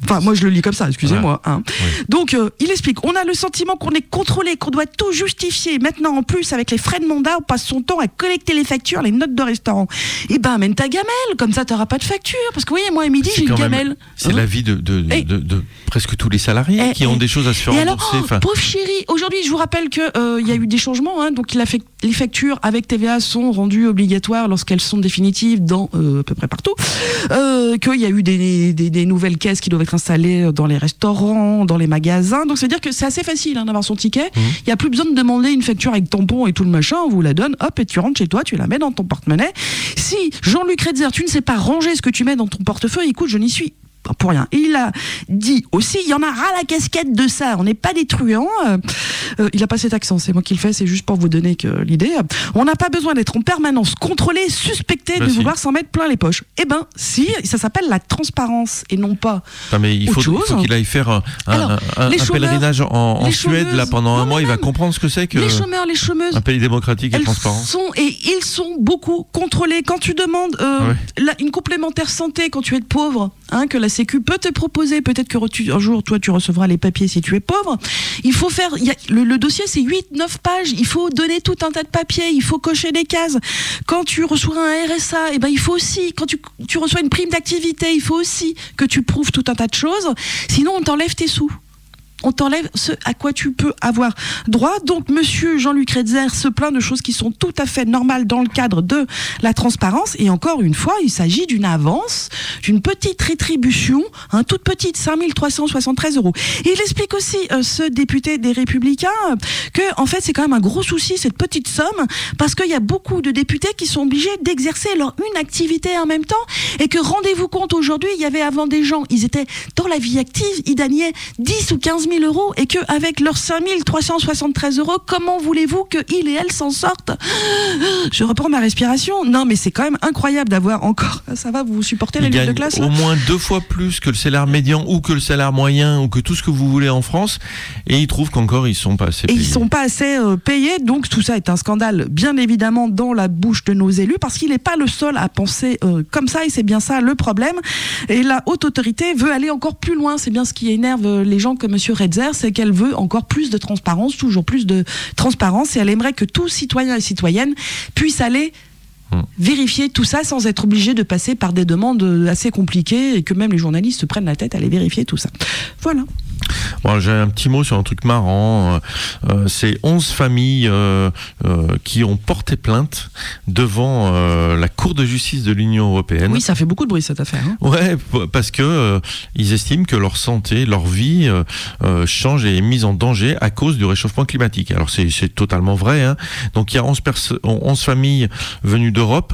Enfin, moi, je le lis comme ça, excusez-moi. Hein. Oui. Donc, euh, il explique, on a le sentiment qu'on est contrôlé, qu'on doit tout justifier. Maintenant, en plus, avec les frais de mandat, on passe son temps à collecter les factures, les notes de restaurant. Eh ben, amène ta gamelle, comme ça, t'auras pas de facture. Parce que, vous voyez, moi, à midi, C'est j'ai une quand même- gamelle. C'est Hein la vie de, de, de, Et- de, de presque tous les salariés Et- qui ont et- des choses à se faire Et rembourser. alors, oh, enfin, pauvre chérie, aujourd'hui, je vous rappelle que euh, il y a eu des changements, hein, donc il a fait, les factures avec T V A sont rendues obligatoires lorsqu'elles sont définitives dans euh, à peu près partout, euh, qu'il y a eu des, des, des nouvelles caisses qui doivent être installées dans les restaurants, dans les magasins, donc c'est à dire que c'est assez facile hein, d'avoir son ticket, il Mmh. n'y a plus besoin de demander une facture avec tampon et tout le machin, on vous la donne, hop, et tu rentres chez toi, tu la mets dans ton porte-monnaie. Si Jean-Luc Redzer, tu ne sais pas ranger ce que tu mets dans ton portefeuille, écoute, je n'y suis pour rien. Et il a dit aussi, il y en a ras la casquette de ça, on n'est pas des truands. Euh, euh, il a pas cet accent, c'est moi qui le fais, c'est juste pour vous donner que l'idée. On n'a pas besoin d'être en permanence contrôlé, suspecté Bah de si. vouloir s'en mettre plein les poches. Eh ben, si, ça s'appelle la transparence et non pas. non, mais il faut, autre il chose. faut qu'il aille faire un, un- Alors, un- les un chômeurs, pèlerinage en, en les Suède là chômeuses, pendant non, un mois. mais Il va même, comprendre ce que c'est que Les chômeurs, les chômeuses. un pays démocratique et Elles transparent. sont et ils sont beaucoup contrôlés. Quand tu demandes euh, Ah ouais. la- une complémentaire santé quand tu es pauvre, hein, que la Sécu peut te proposer, peut-être que tu- un jour toi tu recevras les papiers si tu es pauvre. Il faut faire, il y a, le, le dossier c'est huit neuf pages. Il faut donner tout un tas de papiers. Il faut cocher des cases. Quand tu reçois un R S A, et ben il faut aussi quand tu, tu reçois une prime d'activité, il faut aussi que tu prouves tout un tas de choses. Sinon on t'enlève tes sous. On t'enlève ce à quoi tu peux avoir droit. Donc, monsieur Jean-Luc Redzer se plaint de choses qui sont tout à fait normales dans le cadre de la transparence. Et encore une fois, il s'agit d'une avance, d'une petite rétribution, un toute petite, cinq mille trois cent soixante-treize euros. Et il explique aussi, euh, ce député des Républicains, euh, que, en fait, c'est quand même un gros souci, cette petite somme, parce qu'il y a beaucoup de députés qui sont obligés d'exercer leur une activité en même temps. Et que, rendez-vous compte, aujourd'hui, il y avait avant des gens, ils étaient dans la vie active, ils gagnaient dix ou quinze mille euros et qu'avec leurs cinq mille trois cent soixante-treize euros, comment voulez-vous qu'ils et elles s'en sortent? Je reprends ma respiration. Non, mais c'est quand même incroyable d'avoir encore... Ça va, vous supportez les Ils luttes de gagnent classe là au moins deux fois plus que le salaire médian ou que le salaire moyen ou que tout ce que vous voulez en France, et ils trouvent qu'encore ils sont pas assez Et payés. ils sont pas assez euh, payés, donc tout ça est un scandale, bien évidemment, dans la bouche de nos élus, parce qu'il n'est pas le seul à penser euh, comme ça, et c'est bien ça le problème. Et la haute autorité veut aller encore plus loin, c'est bien ce qui énerve euh, les gens comme monsieur Redzer, c'est qu'elle veut encore plus de transparence, toujours plus de transparence, et elle aimerait que tout citoyen et citoyenne puisse aller vérifier tout ça sans être obligé de passer par des demandes assez compliquées et que même les journalistes se prennent la tête à aller vérifier tout ça. Voilà. Bon, j'ai un petit mot sur un truc marrant. Euh, c'est onze familles euh, euh, qui ont porté plainte devant euh, la Cour de justice de l'Union européenne. Oui, ça fait beaucoup de bruit cette affaire. Hein. Ouais, p- parce que euh, ils estiment que leur santé, leur vie euh, euh, change et est mise en danger à cause du réchauffement climatique. Alors c'est, c'est totalement vrai. Hein. Donc il y a onze, perso- onze familles venues d'Europe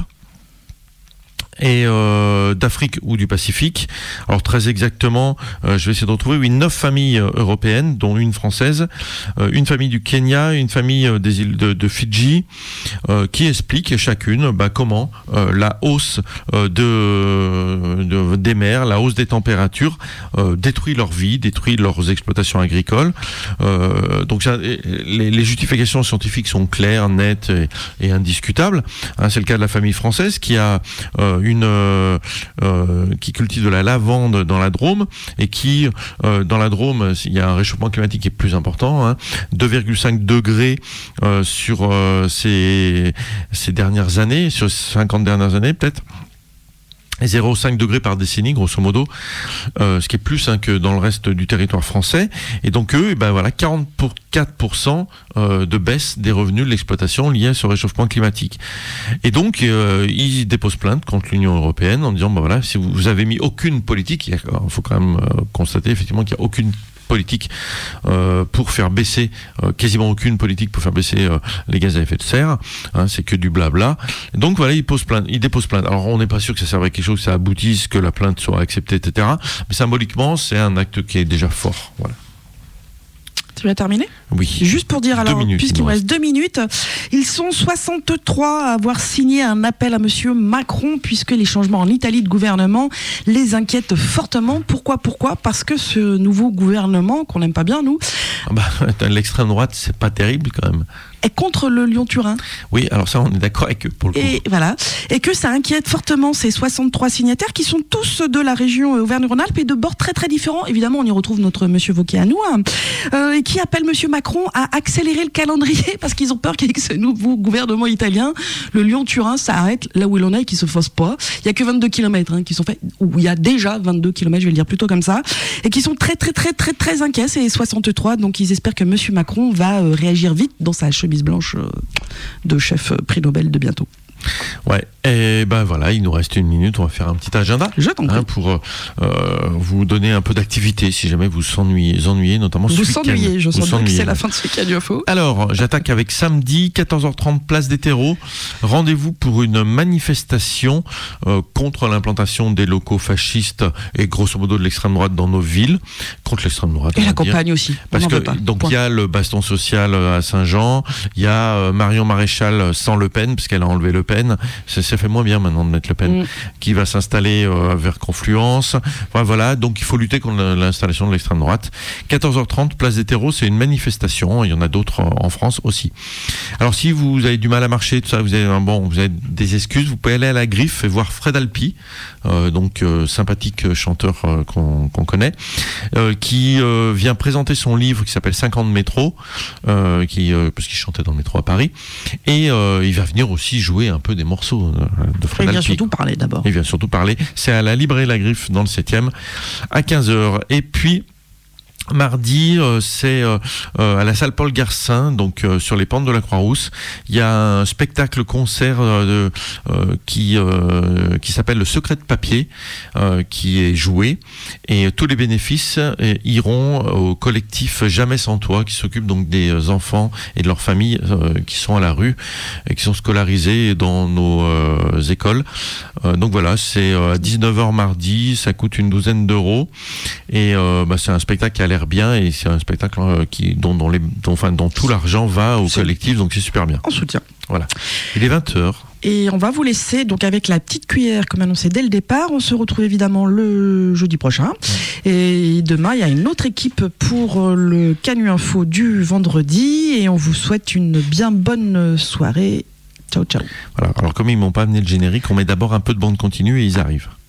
et euh, d'Afrique ou du Pacifique. Alors très exactement, euh, je vais essayer de retrouver, oui, neuf familles euh, européennes, dont une française, euh, une famille du Kenya, une famille euh, des îles de, de Fidji, euh, qui expliquent chacune bah, comment euh, la hausse euh, de, de, des mers, la hausse des températures euh, détruit leur vie, détruit leurs exploitations agricoles. Euh, donc ça, les, les justifications scientifiques sont claires, nettes et, et indiscutables. Hein, c'est le cas de la famille française qui a euh, une euh, euh, qui cultive de la lavande dans la Drôme et qui euh, dans la Drôme il y a un réchauffement climatique qui est plus important, hein, deux virgule cinq degrés euh, sur euh, ces ces dernières années, sur cinquante dernières années peut-être. zéro virgule cinq degrés par décennie, grosso modo, euh, ce qui est plus hein, que dans le reste du territoire français. Et donc eux, eh ben voilà, quarante-quatre pour cent euh, de baisse des revenus de l'exploitation liés à ce réchauffement climatique. Et donc euh, ils déposent plainte contre l'Union européenne en disant, ben voilà, si vous, vous avez mis aucune politique, il faut quand même euh, constater effectivement qu'il n'y a aucune politique euh, pour faire baisser, euh, quasiment aucune politique pour faire baisser euh, les gaz à effet de serre, hein, c'est que du blabla. Donc voilà, ils posent plainte, ils déposent plainte. Alors on n'est pas sûr que ça serve à quelque chose, que ça aboutisse, que la plainte soit acceptée, et cetera. Mais symboliquement, c'est un acte qui est déjà fort. Voilà. Tu vas terminer ? Oui. Juste pour dire, alors, minutes, puisqu'il il me nous reste deux minutes, ils sont soixante-trois à avoir signé un appel à monsieur Macron, puisque les changements en Italie de gouvernement les inquiètent fortement. Pourquoi ? Pourquoi ? Parce que ce nouveau gouvernement, qu'on n'aime pas bien, nous... Ah bah, l'extrême droite, c'est pas terrible quand même. est contre le Lyon-Turin. Oui, alors ça, on est d'accord avec eux pour le coup. Et voilà. Et que ça inquiète fortement ces soixante-trois signataires qui sont tous de la région Auvergne-Rhône-Alpes et de bords très très différents. Évidemment, on y retrouve notre monsieur Wauquiez à nous, hein, euh, et qui appelle monsieur Macron à accélérer le calendrier parce qu'ils ont peur qu'avec ce nouveau gouvernement italien, le Lyon-Turin s'arrête là où il en est et qu'il se fasse pas. Il y a que vingt-deux kilomètres hein, qui sont faits, ou il y a déjà vingt-deux kilomètres, je vais le dire plutôt comme ça, et qui sont très très très très très inquiets, c'est soixante-trois, donc ils espèrent que monsieur Macron va euh, réagir vite dans sa chemise blanche euh, de chef euh, prix Nobel de bientôt. Ouais, et ben voilà, il nous reste une minute, on va faire un petit agenda Je t'en prie. hein, pour euh, vous donner un peu d'activité si jamais vous s'ennuyez, ennuyez, notamment Vous ce week-end. s'ennuyez, je Vous sens bien que s'ennuyez. c'est la fin de ce week-end U F O. Alors, j'attaque avec samedi, quatorze heures trente, place des terreaux. Rendez-vous pour une manifestation euh, contre l'implantation des locaux fascistes et grosso modo de l'extrême droite dans nos villes. Contre l'extrême droite. Et on la va dire. campagne aussi. Parce on que veut pas. donc Point. il y a le baston social à Saint-Jean, il y a euh, Marion Maréchal sans Le Pen, parce qu'elle a enlevé Le Pen. Ça, ça fait moins bien maintenant de mettre Le Pen, Mm. qui va s'installer euh, vers Confluence. Enfin, voilà, donc il faut lutter contre l'installation de l'extrême droite. quatorze heures trente, place des terreaux, c'est une manifestation. Il y en a d'autres en France aussi. Alors si vous avez du mal à marcher, tout ça, vous avez un bon, vous avez des excuses, vous pouvez aller à la Griffe et voir Fred Alpi, euh, donc euh, sympathique chanteur euh, qu'on qu'on connaît, euh, qui euh, vient présenter son livre qui s'appelle cinq ans de métro, euh, qui euh, parce qu'il chantait dans le métro à Paris, et euh, il va venir aussi jouer un peu des morceaux de Fred Il vient Alpi. surtout parler d'abord. Il vient surtout parler. C'est à la Librairie La Griffe dans le septième à quinze heures. Et puis mardi, euh, c'est euh, euh, à la salle Paul Garcin, donc euh, sur les pentes de la Croix-Rousse. Il y a un spectacle-concert euh, de, euh, qui euh, qui s'appelle Le Secret de Papier, euh, qui est joué, et tous les bénéfices euh, iront au collectif Jamais sans toi, qui s'occupe donc des enfants et de leurs familles euh, qui sont à la rue et qui sont scolarisés dans nos euh, écoles. Euh, donc voilà, c'est euh, à dix-neuf heures mardi, ça coûte une douzaine d'euros, et euh, bah, c'est un spectacle qui a l'air bien, et c'est un spectacle euh, qui, dont, dont, les, dont, enfin, dont tout l'argent va au C'est- collectif, donc c'est super bien. En soutien. Voilà. Il est vingt heures. Et on va vous laisser donc avec la petite cuillère comme annoncé dès le départ. On se retrouve évidemment le jeudi prochain. Et demain, il y a une autre équipe pour le Canu Info du vendredi. Et on vous souhaite une bien bonne soirée. Ciao, ciao. Voilà. Alors comme ils m'ont pas amené le générique, on met d'abord un peu de bande continue et ils arrivent.